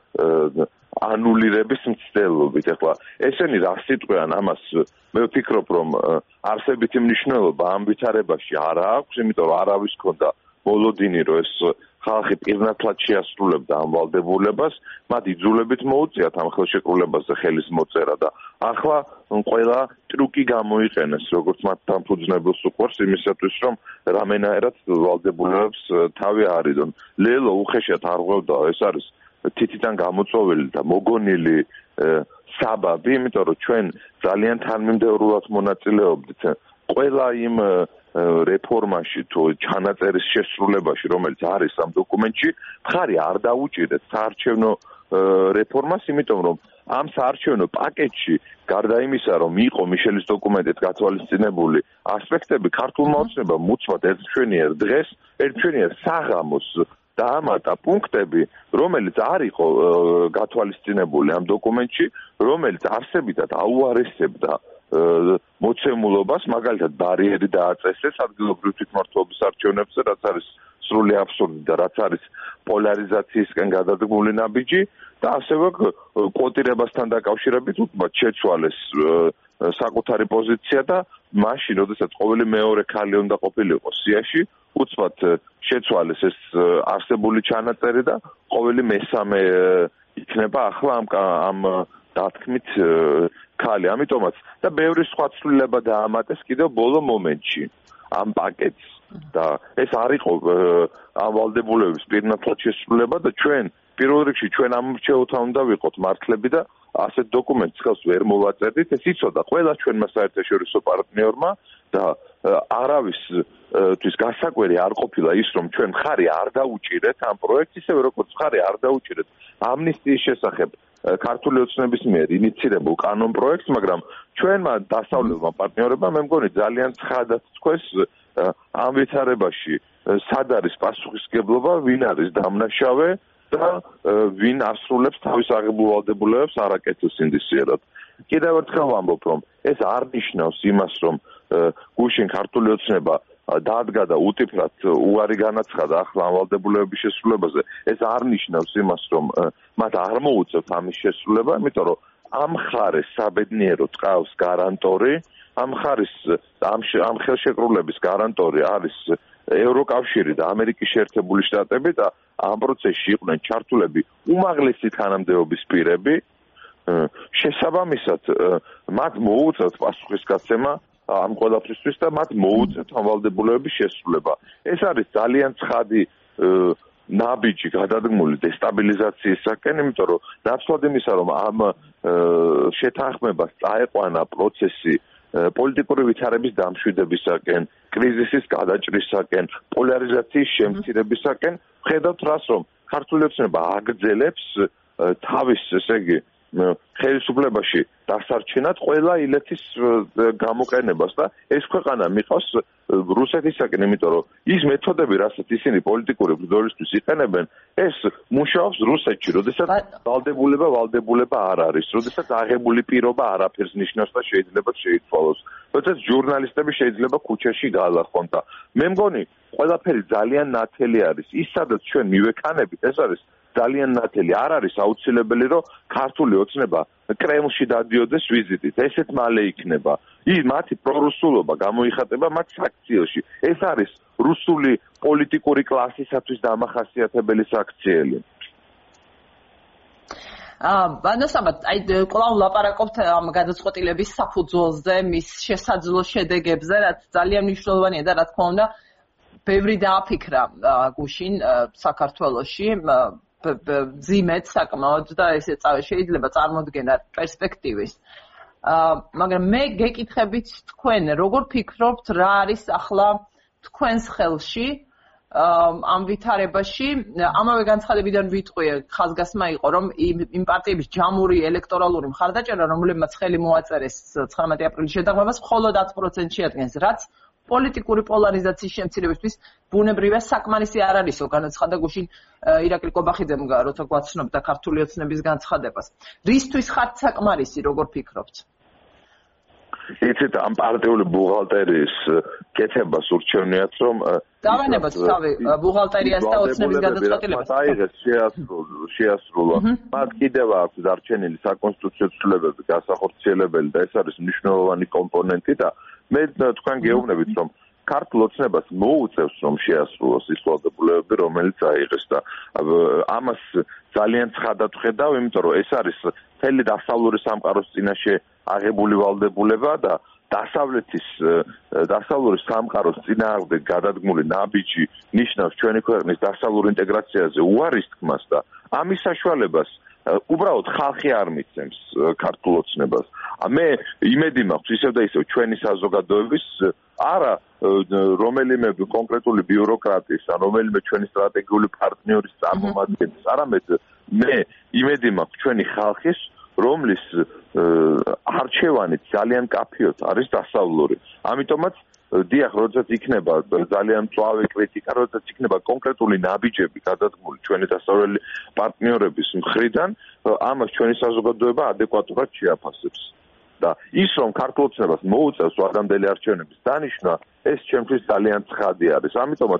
ანულირების მცდელობით. ახლა ესენი რა სიტყვიან ამას მე ვფიქრობ რომ არსებითი მნიშვნელობა ამ ვითარებაში არ აქვს, იმიტომ რომ არავის ქონდა მოლოდინი რომ ეს ხალხი პირნათლად შეასრულებდა ამ ვალდებულებას, მათ იძულებით მოუწიათ ამ ხელშეკრულებაზე ხელის მოწერა და ახლა ყველა ტრუკი გამოიყენეს, როგორც მათ დამფუძნებელს უყვარს იმისათვის, რომ რამენაერად ვალდებულებას თავი არიდონ. ლელო უხეშად არღვევდა, ეს არის თითიდან გამოწვეული და მოგონილი საბაბი, იმიტომ რომ ჩვენ ძალიან თანმიმდევრულად მონაწილეობდით ყველა იმ რეფორმაში თუ ჩანაწერის შესრულებაში, რომელიც არის ამ დოკუმენტში, მხარი არ დაუჭირეთ საარჩევნო რეფორმას, იმიტომ რომ ამ საარჩევნო პაკეტში გარდა იმისა, რომ იყო მიშელის დოკუმენტით გათვალისწინებული ასპექტები, ქართულმა ოცნებამ უცბად ერთჩვენიერ დღეს, ერთჩვენიერ საღამოს დაამატა პუნქტები, რომელიც არ იყო გათვალისწინებული ამ დოკუმენტში, რომელიც არსებითად აუარესებდა მოცემულობას, მაგალითად ბარიერი დააწესეს ადგილობრივ თვითმმართველობის არჩევნებზე, რაც არის სრული აბსურდი და რაც არის პოლარიზაციისკენ გადადგმული ნაბიჯი და ასევე კვოტირებასთან დაკავშირებით უცბად შეცვალეს საკუთარი პოზიცია და მაშინ, როდესაც ყოველი მეორე ქალი უნდა ყოფილიყო სიაში, უცბად შეცვალეს ეს არსებული ჩანაწერი და ყოველი მესამე იქნება ახლა ამ დათქმით ქალი. ამიტომაც და ბევრი სხვა ცვლილება დაამატეს კიდევ ბოლო მომენტში ამ პაკეტს და ეს არ იყო ამ ვალდებულების პირნათლად შესრულება და ჩვენ პირველ რიგში ჩვენ ამორჩეულთან უნდა ვიყოთ მართლები და ასეთ დოკუმენტს ხელს ვერ მოვაწერდით. ეს იცოდა ყველა ჩვენმა საერთაშორისო პარტნიორმა და არავისთვის გასაკვირი არ ყოფილა ის, რომ ჩვენ მხარი არ დაუჭირეთ ამ პროექტს, ისევე როგორც მხარი არ დაუჭირეთ ამნისტიის შესახებ ქართული ოცნების მიერ ინიცირებულ კანონ პროექტს, მაგრამ ჩვენმა დასავლელმა პარტნიორებმა მე მგონი ძალიან ცხადად თქვეს ამ ვითარებაში სად არის პასუხისმგებლობა, ვინ არის დამნაშავე და ვინ ასრულებს თავის აღებულ ვალდებულებებს არაკეთილ სინდისიერად. კიდევ ერთხელ ვამბობ, რომ ეს არ ნიშნავს იმას, რომ გუშინ ქართული ოცნება დაადგა და უტიფრად უარი განაცხადა ახლა ამ ვალდებულებების შესრულებაზე, ეს არ ნიშნავს იმას, რომ მათ არ მოუწევთ ამის შესრულება, იმიტომ რომ ამ ხარეს საბედნიეროდ ყავს გარანტორი, ამ ხარის ამ ხელშეკრულების გარანტორი არის ევროკავშირი და ამერიკის შეერთებული შტატები და ამ პროცესში იყვნენ ჩართულები უმაღლესი თანამდებობის პირები. შესაბამისად, მათ მოუწევთ პასუხისგაცემა ამ ყველაფრისთვის და მათ მოუწევთ ამ ვალდებულებების შესრულება. ეს არის ძალიან ცხადი ნაბიჯი გადადგმული დესტაბილიზაციისაკენ, იმიტომ რომ ნაცვლად იმისა, რომ ამ შეთანხმებას წაეყვანა პროცესი პოლიტიკური ვითარების დამშვიდებისაკენ, კრიზისის გადაჭრისაკენ, პოლარიზაციის შემცირებისაკენ, ხედავთ რას, რომ ქართული ოცნება აგრძელებს თავის, ესე იგი, ხელისუფლებაში დასარჩენად ყველა ილეთის გამოყენებას და ეს ქვეყანა მიყავს რუსეთისაკენ, იმიტომ რომ ის მეთოდები, რასაც ისინი პოლიტიკური ბრძოლისთვის იყენებენ, ეს მუშაობს რუსეთში, როდესაც ვალდებულება არ არის, როდესაც აღებული პირობა არაფერს ნიშნავს და შეიძლება შეიცვალოს, როდესაც ჟურნალისტები შეიძლება ქუჩაში გაალახონ და მე მგონი, ყველაფერი ძალიან ნათელი არის. ის სადაც ჩვენ მივექანებით, ეს არის ძალიან ნათელი. არ არის აუცილებელი, რომ ქართული ოცნება კრემლში დადიოდეს ვიზიტით. ესეთ მალე იქნება. მათი პრორუსულობა გამოიხატება მათ საქციელში. ეს არის რუსული პოლიტიკური კლასისათვის დამახასიათებელი საქციელი. ბანოსაბათ, კვლავ ლაპარაკობთ ამ გადაწყვეტილების საფუძველზე, მის შესაძლო შედეგებზე, რაც ძალიან მნიშვნელოვანია და რა თქმა უნდა, ბევრი დააფიქრა გუშინ საქართველოში. ძიმეთ საკმაოდ და ესე შეიძლება წარმოდგენა პერსპექტივის. მაგრამ მე გეკითხებით თქვენ, როგორ ფიქრობთ, რა არის ახლა თქვენს ხელში ამ ვითარებაში? ამავე განცხადებიდან ვიტყვი, ხაზგასმა იყო, რომ იმ პარტიების ჯამური ელექტორალური მხარდაჭერა, რომლებმაც ხელი მოაწერეს 19 აპრილის შეთანხმებას, მხოლოდ 10% შეადგენს, რაც პოლიტიკური პოლარიზაციის შემცირებისთვის ბუნებრივია საკმარისი არ არისო, განაცხადა გუშინ ირაკლი კობახიძემ, როცა გვაცნობდა ქართული ოცნების განცხადებას. რისთვის ხართ საკმარისი, როგორ ფიქრობთ? იცით, ამ პარტიული ბუღალტერიის კეთებას ურჩევნიათ, რომ დავანებოთ თავი ბუღალტერიას და ოცნების გადაწყვეტილებას. აიღეს შეასრულა. მათ კიდევ აქვს დარჩენილი საკონსტიტუციო ცვლილებები გასახორციელებელი და ეს არის მნიშვნელოვანი კომპონენტი და მე თქვენ გეუბნებით, რომ ქართულ ოცნებას მოუწევს, რომ შეასრულოს ის ვალდებულებები, რომელიც აიღეს და ამას ძალიან ცხადად ვხედავ, იმიტომ რომ ეს არის მთელი დასავლური სამყაროს წინაშე აღებული ვალდებულება და დასავლური სამყაროს წინააღმდეგ გადადგმული ნაბიჯი ნიშნავს ჩვენი ქვეყნის დასავლურ ინტეგრაციაზე უარის თქმას და ამის საშუალებას უბრალოდ ხალხი არ მიცემს ქართულ ოცნებას. მე იმედი მაქვს ისევ და ისევ ჩვენი საზოგადოების არა რომელიმე კონკრეტული ბიუროკრატის ან რომელიმე ჩვენი სტრატეგიული პარტნიორის წარმომადგენლის, არამედ მე იმედი მაქვს ჩვენი ხალხის, რომლის არჩევანი ძალიან კაფიოდ არის დასავლური. ამიტომაც დიახ, როდესაც იქნება ძალიან მწვავე კრიტიკა, როდესაც იქნება კონკრეტული ნაბიჯები გადადგმული ჩვენი დასავლელი პარტნიორების მხრიდან, ამას ჩვენი საზოგადოება ადეკვატურად შეაფასებს. და ის, რომ ქართულ ოცნებას მოუწევს ვადამდელი არჩევნების დანიშვნა, ეს ჩემთვის ძალიან ცხადი არის. ამიტომაც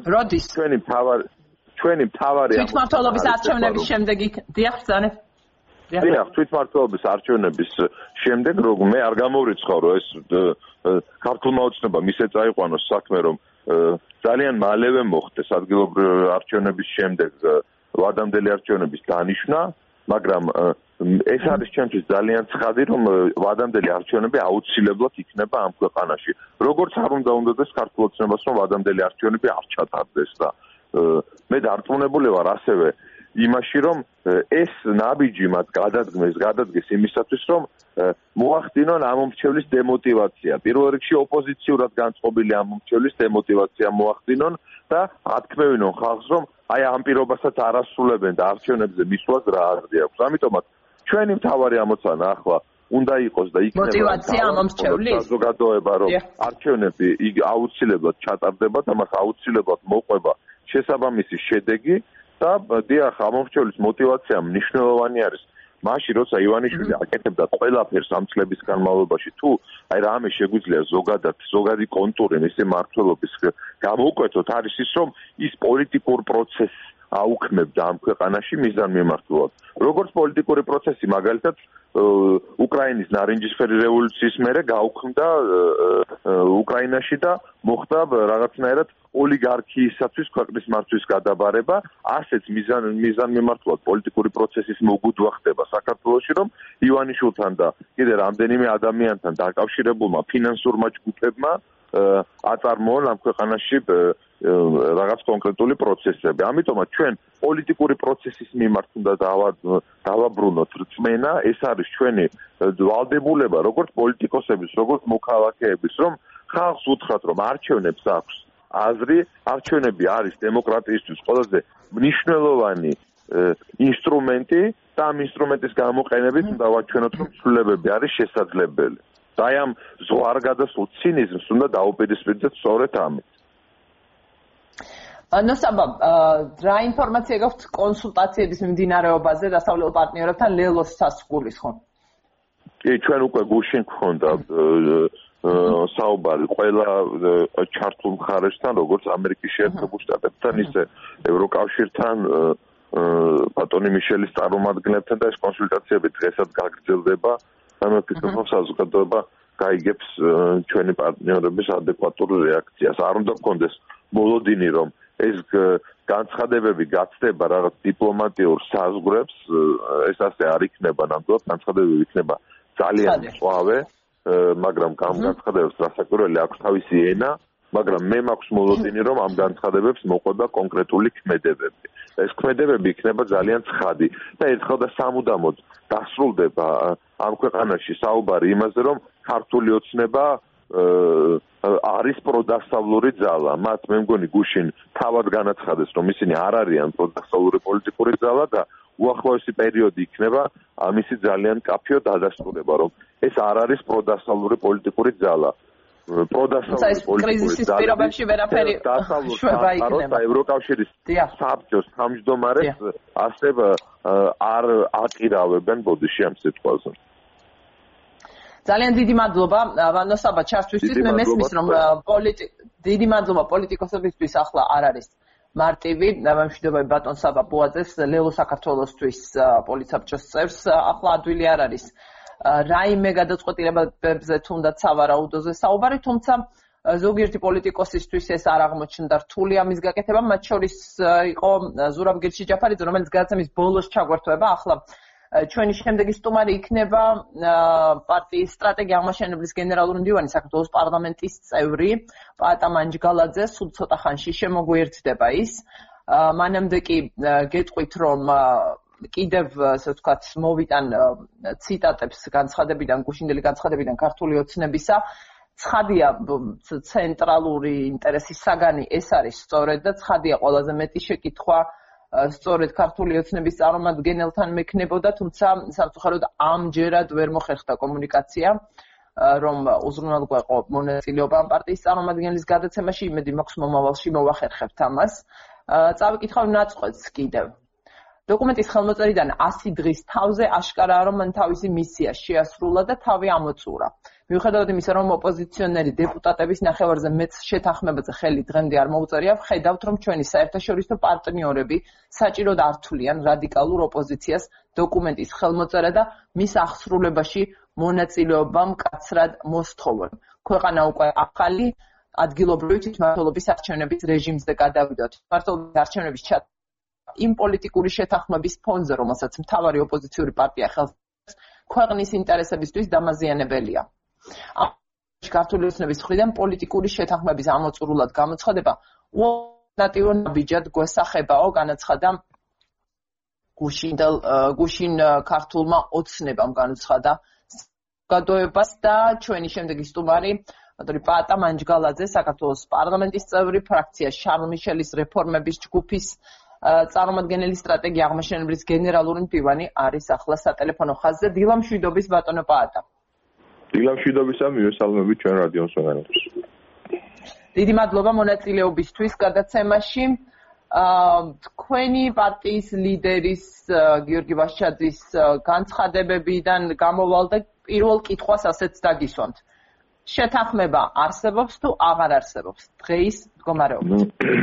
ჩვენი მთავარი თვითმმართველობის არჩევნების შემდეგ დიახ, ბრძანეთ. დიახ, თვითმმართველობის არჩევნების შემდეგ, რომ მე არ გამოვრიცხავ, რომ ეს ქართულმა ოცნებამ ისე წაიყვანოს საქმე, რომ ძალიან მალევე მოხდეს ადგილობრივი არჩევნების შემდეგ ვადამდელი არჩევნების დანიშვნა, მაგრამ ეს არის ჩემთვის ძალიან ცხადი, რომ ვადამდელი არჩევნები აუცილებლად იქნება ამ ქვეყანაში. როგორც არ უნდა უნდადეს ქართულ ოცნებას, რომ ვადამდელი არჩევნები არ ჩატარდეს და მე დარწმუნებული ვარ ასევე იმაში, რომ ეს ნაბიჯი მათ გადადგეს იმისათვის, რომ მოახდინონ ამ მომრჩევლის დემოტივაცია. პირველ რიგში ოპოზიციურად განწყობილი ამ მომრჩევლის დემოტივაცია მოახდინონ და ათქმევინონ ხალხს, რომ აი ამ პირობასაც არ ასრულებენ და არჩევნებზე მისვლას რა აზრი აქვს. ამიტომაც ჩვენი მთავარი ამოცანა ახლა უნდა იყოს და იქნება მოტივაცია ამ მომრჩევლის საზოგადოება, რომ არჩევნები აუცილებლად ჩატარდება და მას აუცილებლად მოყვება შესაბამისი შედეგი. და დიახ, ამ მომრჩევლის მოტივაცია მნიშვნელოვანი არის. მაშინ როცა ივანიშვილი აკეთებდა ყველაფერს ამ წლების განმავლობაში თუ აი რამე შეგვიძლია ზოგადი კონტური მისი მმართველობის გამოვკვეთოთ არის ის რომ ის პოლიტიკურ პროცესს აუქმებდა ამ ქვეყანაში მიზანმიმართულად როგორც პოლიტიკური პროცესი მაგალითად უკრაინის ნარინჯისფერი რევოლუციის მერე გაუქმდა უკრაინაში და მოხდა რაღაცნაირად ოლიგარქიისათვის ქვეყნის მართვის გადაბარება, ასეც მიზანმიმართულად პოლიტიკური პროცესის მოგუდვა ხდება საქართველოში, რომ ივანიშვილთან და კიდე რამდენიმე ადამიანთან დაკავშირებულმა ფინანსურმა ჯგუფებმა აწარმოონ ამ ქვეყანაში რაღაც კონკრეტული პროცესები. ამიტომაც ჩვენ პოლიტიკური პროცესის მიმართ უნდა დავაბრუნოთ რწმენა, ეს არის ჩვენი ვალდებულება, როგორც პოლიტიკოსების, როგორც მოქალაქეების, რომ ხალხს უთხრათ, რომ არჩევნებს აქვს აზრი, არჩევნები არის დემოკრატიისთვის ყველაზე მნიშვნელოვანი ინსტრუმენტი და ამ ინსტრუმენტის გამოყენებით უნდა ვაჩვენოთ, რომ ცვლილებები არის შესაძლებელი. და აი ამ ზღვარგადასულ ცინიზმს უნდა დაუპირისპირდეთ სწორედ ამით. ნოსაბა, რა ინფორმაცია გაქვთ კონსულტაციების მიმდინარეობაზე დასავლელ პარტნიორებთან ლელოს სასგულის ხო? კი, ჩვენ უკვე გუშინ გქონდა საუბარი ყველა ჩართულ მხარესთან, როგორც ამერიკის შეერთებულ შტატებთან, ისე ევროკავშირთან, ბატონი მიშელის წარმომადგენლებთან და ეს კონსულტაციები დღესაც გაგრძელდება. მე ვფიქრობ, რომ საზოგადოება გაიგებს ჩვენი პარტნიორების ადეკვატურ რეაქციას. არ უნდა გქონდეს მოლოდინი, რომ ეს განცხადებები გაცდება რაღაც დიპლომატიურ საზღვრებს, ეს ასე არ იქნება ნამდვილად, განცხადებები იქნება ძალიან მწვავე, მაგრამ ამ განცხადებებს რასაკვირველი აქვს თავისი ენა, მაგრამ მე მაქვს მოლოდინი, რომ ამ განცხადებებს მოყვება კონკრეტული ქმედებები. ეს ქმედებები იქნება ძალიან ცხადი და ერთხელ და სამუდამოდ დასრულდება ამ ქვეყანაში საუბარი იმაზე, რომ ქართული ოცნება არის პროდასავლური ძალა. მათ მე მგონი გუშინ თავად განაცხადეს, რომ ისინი არ არიან პროდასავლური პოლიტიკური ძალა და უახლოესი პერიოდი იქნება ამისი ძალიან კაფიო დადასტურება, რომ ეს არ არის პროდასავლური პოლიტიკური ძალა. პროდასავლური პოლიტიკური ძალა და ევროკავშირის საბჭოს თავმჯდომარეს ასე არ აკირავებენ ბოდიში ამ სიტყვაზე. ძალიან დიდი მადლობა ნოსაბა ჩართვისთვის. მე მესმის რომ დიდი მადლობა პოლიტიკოსებისთვის ახლა არ არის მარტივი. მშვიდობები ბატონ საბა ბუაძეს, ლელო საქართველოსთვის პოლიცაბჭოს წევრს. ახლა ადვილი არ არის რაიმე გადაწყვეტილებებზე თუნდაც სავარაუდოზე საუბარი, თუმცა ზოგიერთი პოლიტიკოსისთვის ეს არ აღმოჩნდა რთული ამის გაკეთება, მათ შორის იყო ზურაბ გირჩიჯაფარიძე, რომელიც გადაცემის ბოლოს ჩაგვერთვება. ახლა ჩვენი შემდეგი სტუმარი იქნება პარტიის სტრატეგია აღმაშენებლის გენერალური მდივანი, საქართველოს პარლამენტის წევრი პაატა მანჯგალაძე. სულ ცოტა ხანში შემოგვიერთდება ის. მანამდე კი გეტყვით, რომ კიდევ ასე ვთქვათ მოვიტან ციტატებს განცხადებიდან, გუშინდელი განცხადებიდან ქართული ოცნებისა. ცხადია ცენტრალური ინტერესის საგანი ეს არის სწორედ და ცხადია ყველაზე მეტი შეკითხვა სწორედ ქართული ოცნების წარმომადგენელთან მექნებოდა, თუმცა სამწუხაროდ ამჯერად ვერ მოხერხდა კომუნიკაცია, რომ უზრუნველყო მონაწილეობა ამ პარტიის წარმომადგენლის გადაცემაში. იმედი მაქვს მომავალში მოვახერხებთ ამას. წავიკითხავ ნაწყვეტს კიდევ. დოკუმენტის ხელმოწერიდან 100 დღის თავზე აშკარაა, რომ მან თავისი მისია შეასრულა და თავი ამოწურა. მიუხედავად იმისა, რომ ოპოზიციონერი დეპუტატების ნახევარზე მეც შეთანხმებაზე ხელი დღემდე არ მოუწერია, ვხედავთ, რომ ჩვენი საერთაშორისო პარტნიორები საჭიროდ არ თვლიან რადიკალურ ოპოზიციას დოკუმენტის ხელმოწერა და მის აღსრულებაში მონაწილეობა მკაცრად მოსთხოვონ. ქვეყანა უკვე ახალი ადგილობრივი თვითმმართველობის არჩევნების რეჟიმზე გადავიდა. თვითმმართველობის არჩევნების იმ პოლიტიკური შეთანხმების ფონზე, რომელსაც მთავარი ოპოზიციური პარტია ხელს ქვეყნის ინტერესებისთვის დამაზიანებელია. ქართული ოცნების მხრიდან პოლიტიკური შეთანხმების ამოწურულად გამოცხადება ალტერნატიულ ნაბიჯად გვესახებაო, განაცხადა გუშინ ქართულმა ოცნებამ განაცხადა საზოგადოებას და ჩვენი შემდეგი სტუმარი პაატა მანჯგალაძე, საქართველოს პარლამენტის წევრი, ფრაქცია შარლ მიშელის რეფორმების ჯგუფის წარმომადგენელი, სტრატეგია აღმაშენებლის გენერალური მდივანი არის ახლა სატელეფონო ხაზზე. დილა მშვიდობის ბატონო პაატა. დილა მშვიდობისა, მივესალმებით ჩვენ რადიოს უნარებს. დიდი მადლობა მონაწილეობისთვის გადაცემაში. თქვენი პარტიის ლიდერის გიორგი ვაშჩაძის განცხადებებიდან გამოვალ და პირველ კითხვას ასეც დაგისვამთ. შეთანხმება არსებობს თუ აღარ არსებობს დღეის მდგომარეობით?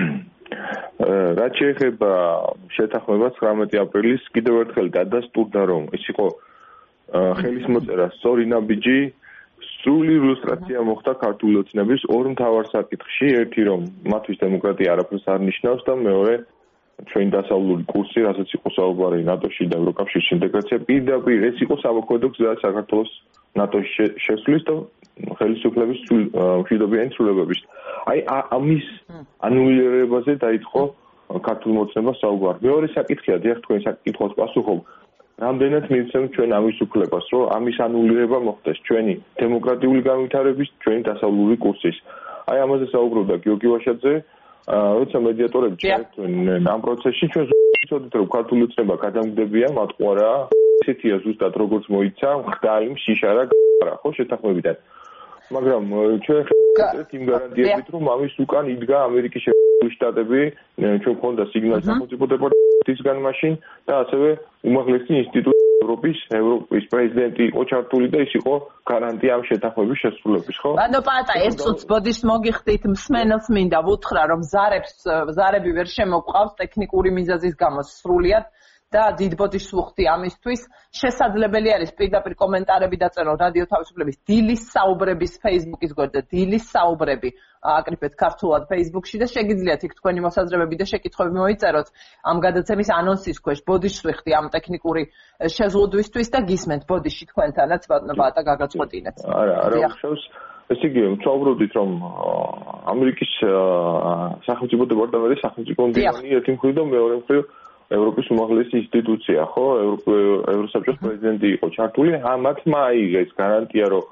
რაც შეეხება შეთანხმებას 19 აპრილის კიდევ ერთხელ დადასტურდა რომ ის იყო ხელისმოწერა სწორი ნაბიჯი სრული ილუსტრაცია მოხდა ქართული ოცნების ორ მთავარ საკითხში ერთი რომ მათთვის დემოკრატია არაფერს არ ნიშნავს და მეორე ჩვენი დასავლური კურსი რასაც იყო საუბარი ნატოში და ევროკავშირში ინტეგრაცია პირდაპირ ეს იყო სამოქმედო გზა საქართველოს ნატოში შესვლის და ხელისუფლების მშვიდობიანი ცვლილებების აი ამის ანულირებაზე დაიწყო ქართული მოცნებას საუბარი მეორე საკითხია დიახ თქვენ საკითხს პასუხობ რამდენად მივცემთ ჩვენ ამის უფლებას, რომ ამის ანულირება მოხდეს ჩვენი დემოკრატიული განვითარების, ჩვენი დასავლური კურსის. აი ამაზე საუბრობდა გიორგი ვაშაძე, როცა მედიატორები ჩაერთვნენ ამ პროცესში, ჩვენ ვიცოდით, რომ ქართული ოცნება გადამგდებია, მათყوارა, ესეთია ზუსტად როგორც მოიცა, ხდალი, შიშარა, ხო, შეთანხმებიდან. მაგრამ ჩვენ ხერხებთ იმ გარანტიებით, რომ ამის უკან იდგა ამერიკის შეერთებული შტატები, ჩვენ გქონდა სიგნალი სახელმწიფო დეპარტამენტისგან მაშინ და ასევე უმაღლესი ინსტიტუტი ევროპის პრეზიდენტი იყო ჩართული და ის იყო გარანტია ამ შეთანხმების შესრულების, ხო? ბანო პატა, ერთ წუთს ბოდიშ მოგიხდით მსმენელს მინდა ვუთხრა, რომ ზარები ვერ შემოყვავს ტექნიკური მიზეზის გამო სრულიად და დიდ ბოდიშს ვუხდი ამისთვის. შესაძლებელი არის პირდაპირ კომენტარები დაწერო რადიო თავისუფლების დილის საუბრების Facebook-ის გვერდზე, დილის საუბრები აკრიფეთ ქართულად Facebook-ში და შეგიძლიათ იქ თქვენი მოსაზრებები და შეკითხვები მოიწეროთ ამ გადაცემის ანონსის ქვეშ. ბოდიშს ვიხდი ამ ტექნიკური შეზღუდვისთვის და გისმენთ ბოდიში თქვენთანაც ბატა გაგაწყვეტინეთ. არა უშავს ესე იგი ვცხოვრობდით რომ ამერიკის სახელმწიფო დეპარტამენტის სახელმწიფო მდივანი ერთი მხრივ და მეორე მხრივ ევროპის უმაღლესი ინსტიტუცია, ხო, ევროსაბჭოს პრეზიდენტი იყო ჩართული, მათმა აიღეს გარანტია, რომ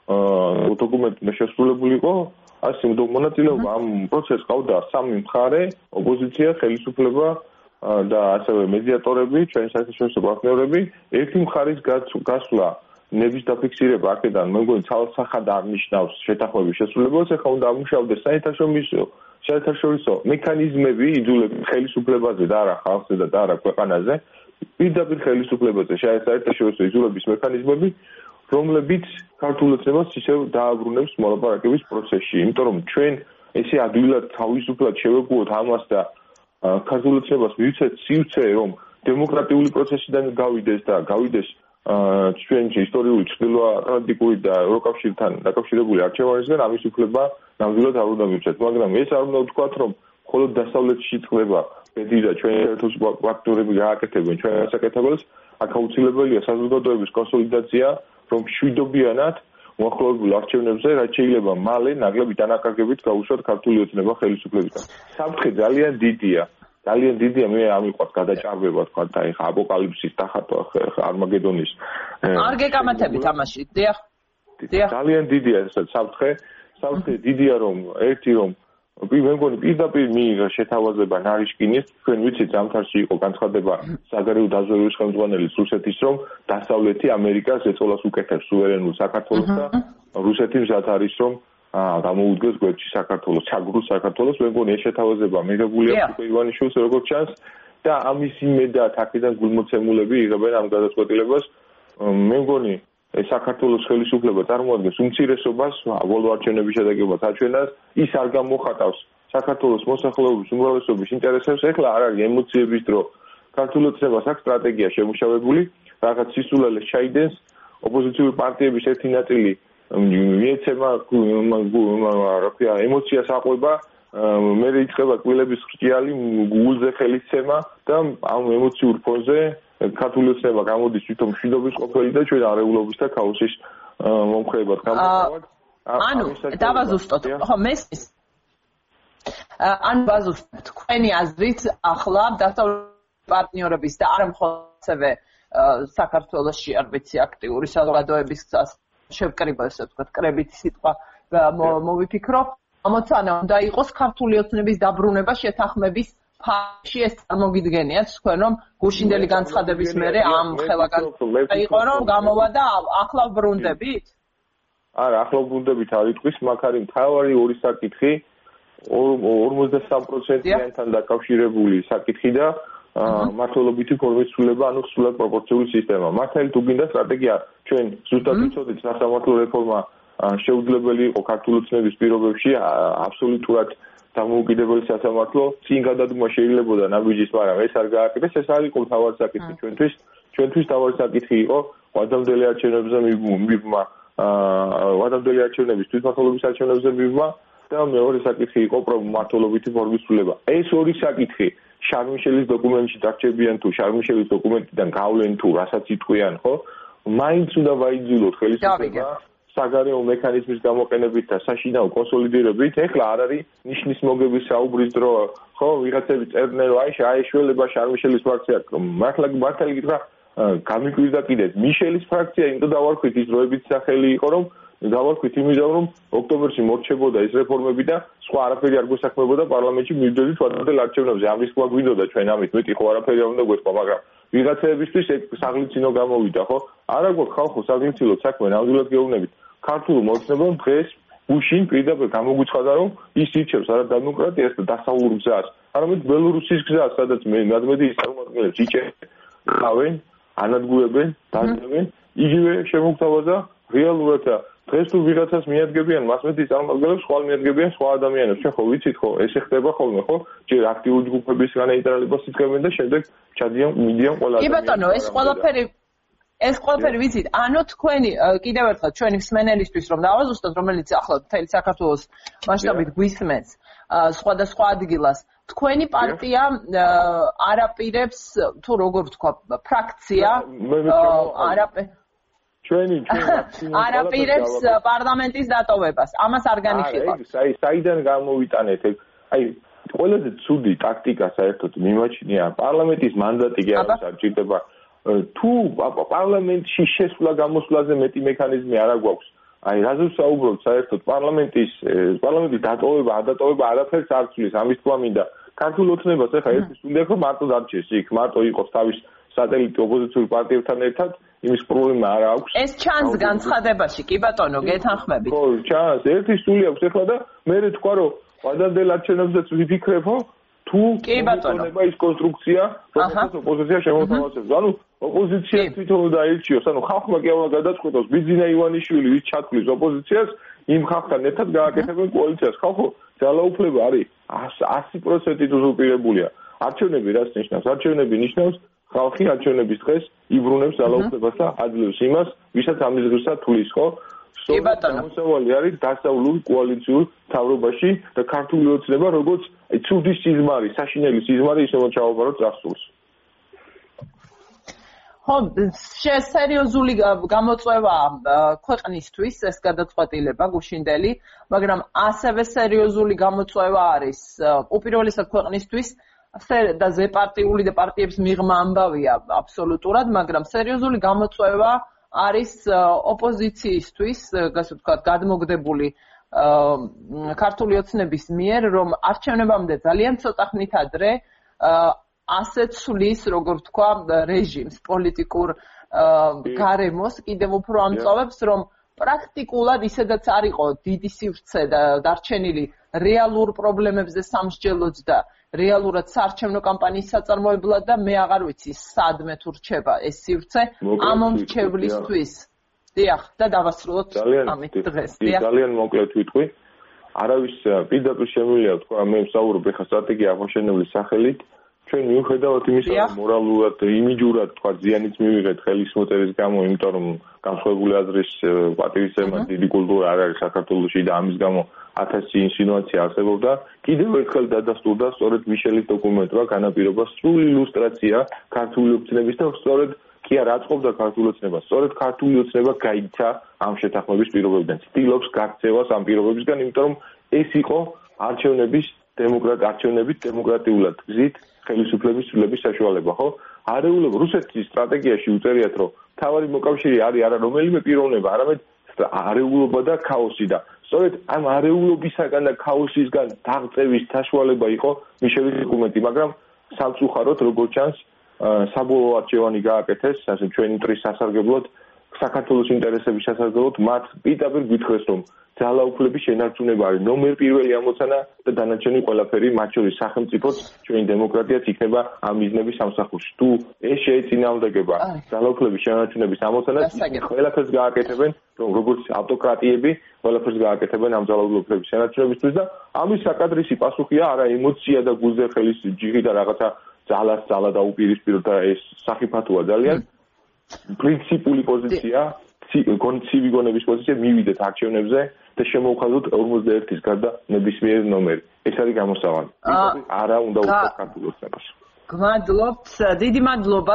დოკუმენტი შესრულებული იყო, ასე მონაწილეობა ამ პროცესს ყავდა სამი მხარე, ოპოზიცია, ხელისუფლება და ასევე მედიატორები, ჩვენი საერთაშორისო პარტნიორები, ერთი მხარის გასვლა, ნების დაფიქსირება აქედან, მე მგონი ცალსახად არ ნიშნავს შეთანხმების შესრულებას, ეხლა უნდა ამუშავდეს საერთაშორისო მექანიზმები იძულებით ხელისუფლებაზე და არა ხალხზე და არა ქვეყანაზე, პირდაპირ ხელისუფლებაზე საერთაშორისო იძულების მექანიზმები, რომლებიც ქართულ ოცნებას ისევ დააბრუნებს მოლაპარაკების პროცესში, იმიტომ რომ ჩვენ ესე ადვილად თავისუფლად შევეგუოთ ამას და ქართულ ოცნებას მივცეთ სივრცე, რომ დემოკრატიული პროცესიდან გავიდეს ჩვენი ისტორიული ჩრდილოატლანტიკური და ევროკავშირთან დაკავშირებული არჩევანისგან ამის უფლება ნამდვილად არ უნდა მივცეთ, მაგრამ ეს არ უნდა ვთქვათ, რომ მხოლოდ დასავლეთში წყდება ბედი და ჩვენი საერთაშორისო პარტნიორები გააკეთებენ ჩვენ საკეთებელს, აქ აუცილებელია საზოგადოების კონსოლიდაცია, რომ მშვიდობიანად მოახლოებულ არჩევნებზე რაც შეიძლება მალე ნაკლები დანაკარგებით გაუშვათ ქართული ოცნება ხელისუფლებიდან. საფრთხე ძალიან დიდია. ძალიან დიდია მე ამიყვართ გადაჭარბება თქვა და ეხა აპოკალიფსის დახატვა არმაგედონის არ გეკამათებით ამაში დიახ ძალიან დიდია ეს საფრთხე დიდია რომ მე მგონი პირდაპირ მიიღა შეთავაზება ნარიშკინის თქვენ ვიცით ზამთარში იყო განცხადება საგარეო დაზვერვის ხელმძღვანელის რუსეთის რომ დასავლეთი ამერიკას ეწოლას უკეთებს სუვერენულ საქართველოს და რუსეთი მზად არის რომ გამოუდგეს გვერდში საქართველოს, ჩაგროს საქართველოს, მე მგონი ეს შეთავაზება მიღებულია უკვე ივანიშვილს როგორც ჩანს და ამის იმედად აქედან გულმოცემულები იღებენ ამ გადაწყვეტილებას. მე მგონი საქართველოს ხელისუფლება წარმოადგენს უმცირესობას, ბოლო არჩევნების შედეგებას აჩვენას, ის არ გამოხატავს საქართველოს მოსახლეობის უმრავლესობის ინტერესებს, ეხლა არ არის ემოციების დრო. ქართულ ოცნებას აქვს სტრატეგია შემუშავებული, რაღაც სისულელეს ჩაიდენს, ოპოზიციური პარტიების ერთი ნაწილი მიეცემა ემოციას აყვება, მე იწყება კბილების ხრჭიალი, გულზე ხელისცემა და ამ ემოციურ ფონზე ქართული ოცნება გამოდის თვითონ მშვიდობის ყოფილი და ჩვენ არეულობის და ქაოსის მომხრეებად გამოვავალთ. ანუ დავაზუსტოთ, ხო მესმის. ანუ ბაზუსტოთ თქვენი აზრით ახლა დასავლური პარტნიორების და არა მხოლოდ ასევე საქართველოში არ ვიცი აქტიური საზოგადოების შევკრიბა ესე ვთქვათ, კრებითი სიტყვა მოვიფიქრო. ამოცანა უნდა იყოს ქართული ოცნების დაბრუნება შეთანხმების ფაში ეს წარმოგიდგენიათ თქვენ რომ გუშინდელი განცხადების მერე ამ ხელაგან იყო რომ გამოვა და ახლა ბრუნდებით? არა, ახლა ბრუნდებით არ იტყვის, მაგარი მთავარი ორი საკითხი 43%-თან დაკავშირებული საკითხი და მართლობითი ფორმის ცვლილება, ანუ სრულად პროპორციული სისტემა. მართალი თუ გინდა სტრატეგია, ჩვენ ზუსტად ვიცოდით, სასამართლო რეფორმა შეუძლებელი იყო ქართული ოცნების პირობებში, აბსოლუტურად დამოუკიდებელი სასამართლო წინ გადადგმა შეიძლებოდა ნაბიჯის, მაგრამ ეს არ გააკეთეს, ეს არ იყო მთავარი საკითხი ჩვენთვის. ჩვენთვის თავარი საკითხი იყო ვადამდელი არჩევნებზე მიბმა, ვადამდელი არჩევნების თვითმმართველობის არჩევნებზე მიბმა და მეორე საკითხი იყო მმართველობითი ფორმის ცვლილება. ეს ორი საკითხი შარმიშელის დოკუმენტში დარჩებიან თუ შარმიშელის დოკუმენტიდან გავლენ თუ რასაც იტყვიან, ხო? მაინც უნდა ვაიძულოთ ხელისუფლება საგარეო მექანიზმის გამოყენებით და საშინაო კონსოლიდირებით. ეხლა არ არის ნიშნის მოგების საუბრის დრო, ხო? ვიღაცები წერდნენ, რომ აი შეაეშველება შარმიშელის ფრაქცია. მართალი გითხრა გამიკვირდა კიდე მიშელის ფრაქცია, იმიტომ დავარქვით ის დროებით სახელი იყო, რომ დავარქვით იმისავ, რომ ოქტომბერში მორჩებოდა ეს რეფორმები და სხვა არაფერი არ გვესაქმებოდა პარლამენტში მივდოდით ვადამდელ არჩევნებზე. ამის თქვა გვინდოდა ჩვენ ამით მეტი ხო არაფერი არ უნდა გვესყვა, მაგრამ ვიღაცებისთვის ეს საღლიცინო გამოვიდა, ხო? არა გვაქვს ხალხო საღლიცილო საქმე, ნამდვილად გეუბნებით. ქართულ მოწმებამ დღეს უშინ პირდაპირ გამოგვიცხადა, რომ ის ირჩევს არა დემოკრატიას და დასავლურ გზას, არამედ ბელორუსის გზას, სადაც მედმედიის წარმომადგენლებს იჭერენ, ანადგურებენ, დაძლებენ, იგივე შემოგთავაზა რეალურად დღეს თუ ვიღაცას მიადგებიან მასმედიის წარმომადგენლებს, ხვალ მიადგებიან სხვა ადამიანებს. ჩვენ ხო ვიცით ხო, ეს ხდება ხოლმე ხო? ჯერ აქტიური ჯგუფებისგან ეიტრალებას იწყებენ და შემდეგ მიდიან ყველა ადამიანი. კი ბატონო, ეს ყველაფერი ვიცით. ანუ თქვენი კიდევ ერთხელ ჩვენი მსმენელისთვის რომ დავაზუსტოთ, რომელიც ახლა მთელი საქართველოს მასშტაბით გვისმენს სხვადასხვა ადგილას, თქვენი პარტია არაპირებს თუ როგორ ვთქვა, ფრაქცია არაპირებს პარლამენტის დატოვებას. ამას არ განიხილავთ. საიდან გამოვიტანეთ? აი, ყველაზე ცუდი ტაქტიკა საერთოდ მიმაჩნია პარლამენტის მანდატი კი არ სარჭირდება. თუ პარლამენტში შესვლა გამოსვლაზე მეტი მექანიზმი არ გვაქვს. აი, რაზე ვსაუბრობთ საერთოდ პარლამენტის დატოვება, ადატოვება არაფერს არ ცვლის. ამის თქვა მინდა. ქართულ ოცნებას ეხლა ერთი სულია, რომ მარტო დარჩეს იქ, მარტო იყოს თავის სატელიტ ოპოზიციურ პარტიებთან ერთად, იმის პრობლემა არ აქვს. ეს ჩანს განცხადებაში, კი ბატონო, გეთანხმებით. ხო, ჩანს. ერთი სული აქვს ეხლა და მე თქვა, რომ ვადამდელ არჩევნებზეც ვიფიქრებ, თუ მოიწონება ის კონსტრუქცია, რომელსაც ოპოზიცია შემოთავაზებს. ანუ ოპოზიცია თვითონ უნდა აირჩიოს, ანუ ხალხმა კი უნდა გადაწყვეტოს, ბიძინა ივანიშვილი ვის ჩათვლის ოპოზიციას, იმ ხალხთან ერთად გააკეთებენ კოალიციას. ხალხო, ძალაუფლება არის 100% უზურპირებულია. არჩევნები რას ნიშნავს? არჩევნები ნიშნავს ხალხი არჩევნების დღეს იბრუნებს ძალაუფლებას და აძლევს იმას, ვისაც ამის ღირსად თulis, ხო? გამოსავალი არის დასავლურ კოალიციურ მთავრობაში და ქართული ოცნება, როგორც ცუდი სიზმარი, საშინელი სიზმარი ისე მოჩაობაროთ წახსულს. ხო, სერიოზული გამოწვევა ქვეყნისთვის ეს გადაწყვეტილება გუშინდელი, მაგრამ ასევე სერიოზული გამოწვევა არის უპირველესად ქვეყნისთვის და ზეპარტიული და პარტიების მიღმა ამბავია აბსოლუტურად, მაგრამ სერიოზული გამოწვევა არის ოპოზიციისთვის, ასე ვთქვათ, გადმოგდებული ქართული ოცნების მიერ, რომ არჩევნებამდე ძალიან ცოტა ხნით ადრე ასეთ ცვლის, როგორ ვთქვა, რეჟიმს, პოლიტიკურ გარემოს კიდევ უფრო ამწოვებს, რომ პრაქტიკულად ისედაც არ იყო დიდი სივრცე და დარჩენილი რეალურ პრობლემებზე სამსჯელოც და რეალურად საარჩევნო კამპანიის საწარმოებლად და მე აღარ ვიცი სადმე თუ რჩება ეს სივრცე ამომრჩევლისთვის. დიახ, და დავასრულოთ ამით დღეს. ძალიან მოკლედ ვიტყვი. არავის პირდაპირ შემიძლია თქვა, მე ვსაუბრობ ახლა სტრატეგია აღმოჩენილი სახელით. ჩვენ მიუხედავად იმისა, რომ მორალურად, იმიჯურად თქვა ზიანიც მივიღეთ ხელის მოწერის გამო, იმიტომ რომ განსხვავებული აზრის პატივისცემა დიდი კულტურა არ არის საქართველოში და ამის გამო 1000 ინსინუაცია არსებობდა. კიდევ ერთხელ დადასტურდა სწორედ მიშელის დოკუმენტმა განაპირობა სრული ილუსტრაცია ქართული ოცნების და სწორედ კი არ აწყობდა ქართული ოცნება. სწორედ ქართული ოცნება გაიცა ამ შეთანხმების პირობებიდან. ცდილობს გაქცევას ამ პირობებისგან, იმიტომ რომ ეს იყო არჩევნებით დემოკრატიულად გზით ხელისუფლების ცვლილების საშუალება, ხო? არეულობა რუსეთის სტრატეგიაში უწერიათ, რომ თავარი მოკავშირე არის არა რომელიმე პიროვნება, არამედ არეულობა და ქაოსი და სწორედ ამ არეულობისაგან და ქაოსისგან დაღწევის საშუალება იყო მიშელის დოკუმენტი, მაგრამ სამწუხაროდ, როგორც ჩანს, საბოლოო არჩევანი გააკეთეს, ასე ჩვენი ტრის სასარგებლოდ საქართველოს ინტერესების შესაძლებლად მათ პირდაპირ გითხრეს, რომ ძალაუფლების შენარჩუნება არის ნომერ პირველი ამოცანა და დანარჩენი ყველაფერი, მათ შორის სახელმწიფოც, ჩვენი დემოკრატიაც იქნება ამ მიზნების სამსახურში. თუ ეს შეეწინააღმდეგება ძალაუფლების შენარჩუნების ამოცანას, ყველაფერს გააკეთებენ, რომ როგორც ავტოკრატიები, ყველაფერს გააკეთებენ ამ ძალაუფლების შენარჩუნებისთვის და ამის საკადრისი პასუხია არა ემოცია და გულზრხელის ჯირი და რაღაცა ძალა დაუპირისპირო და ეს სახიფათოა ძალიან პრინციპული პოზიცია, ცივი გონების პოზიცია, მივიდეთ არჩევნებზე და შემოვხაზოთ 51-ის გარდა ნებისმიერ ნომერი. ეს არის გამოსავალი. არა უნდა უცხო ქართულოს წებას. გმადლობთ, დიდი მადლობა.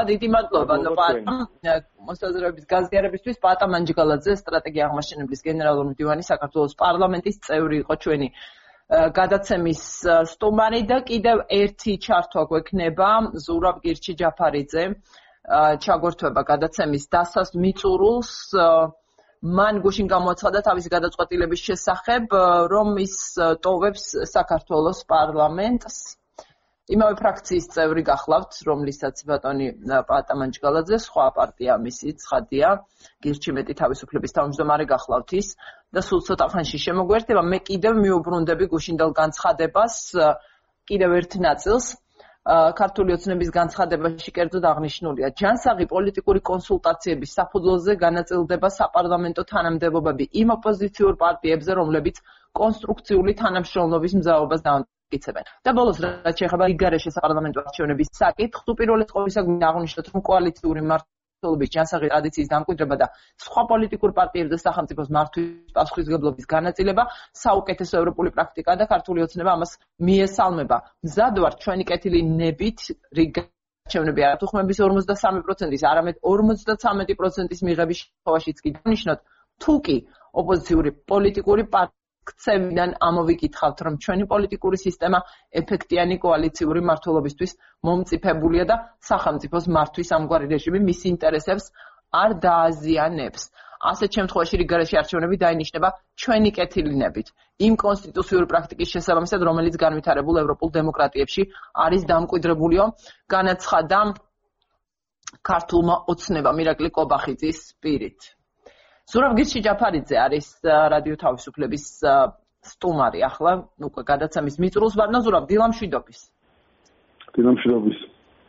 მოსაზრების გაზიარებისთვის პატა მანჯგალაძე, სტრატეგია აღმაშენებლის გენერალური მდივანი, საქართველოს პარლამენტის წევრი იყო ჩვენი გადაცემის სტუმარი და კიდევ ერთი ჩართვა გვექნება ზურაბ გირჩი-ჯაფარიძე. ჩაგვერთვება გადაცემის დასას მიწურულს მან გუშინ გამოაცხადა თავისი გადაწყვეტილების შესახებ რომ ის ტოვებს საქართველოს პარლამენტს იმავე ფრაქციის წევრი გახლავთ რომლისაც ბატონი პატა მანჯგალაძე სხვა პარტია მისი ცხადია გირჩი-მეტი თავისუფლების თავმჯდომარე გახლავთ ის და სულ ცოტა ხანში შემოგვერთება მე კიდევ მიუბრუნდები გუშინდელ განცხადებას კიდევ ერთ ნაწილს ქართული ოცნების განცხადებაში კერძოდ აღნიშნულია ჯანსაღი პოლიტიკური კონსულტაციების საფუძველზე განაწილდება საპარლამენტო თანამდებობები იმ ოპოზიციურ პარტიებზე რომლებიც კონსტრუქციული თანამშრომლობის მზაობას დამტკიცებენ და ბოლოს რაც შეეხება იგარეშე საპარლამენტო არჩევნების საკითხს უპირველეს ყოვლისა აღნიშნოთ რომ კოალიციური მმართველობის ჯანსაღი ტრადიციის დამკვიდრება და სხვა პოლიტიკურ პარტიებზე სახელმწიფოს მართვის პასუხისმგებლობის განაწილება საუკეთესო ევროპული პრაქტიკაა და ქართული ოცნება ამას მიესალმება. მზად ვართ ჩვენი კეთილი ნებით რიგ არჩევნები არა თუ ხმების 53%-ის, არამედ 53%-ის მიღების შემთხვევაშიც კი დანიშნოთ, თუ კი ოპოზიციური პოლიტიკური ქცევიდან ამოვიკითხავთ, რომ ჩვენი პოლიტიკური სისტემა ეფექტიანი კოალიციური მმართველობისთვის მომწიფებულია და სახელმწიფოს მართვის ამგვარი რეჟიმი მის ინტერესებს არ დააზიანებს. ასეთ შემთხვევაში რიგარეშე არჩევნები დაინიშნება ჩვენი კეთილინებით, იმ კონსტიტუციური პრაქტიკის შესაბამისად, რომელიც განვითარებულ ევროპულ დემოკრატიებში არის დამკვიდრებულიო, განაცხადა ქართულმა ოცნებამ ირაკლი კობახიძის პირით. ზურაბ გირჩი-ჯაფარიძე არის რადიო თავისუფლების სტუმარი ახლა უკვე გადაცემის მიწურულს ვარნა ზურაბ დილამშვიდობის. დილამშვიდობის.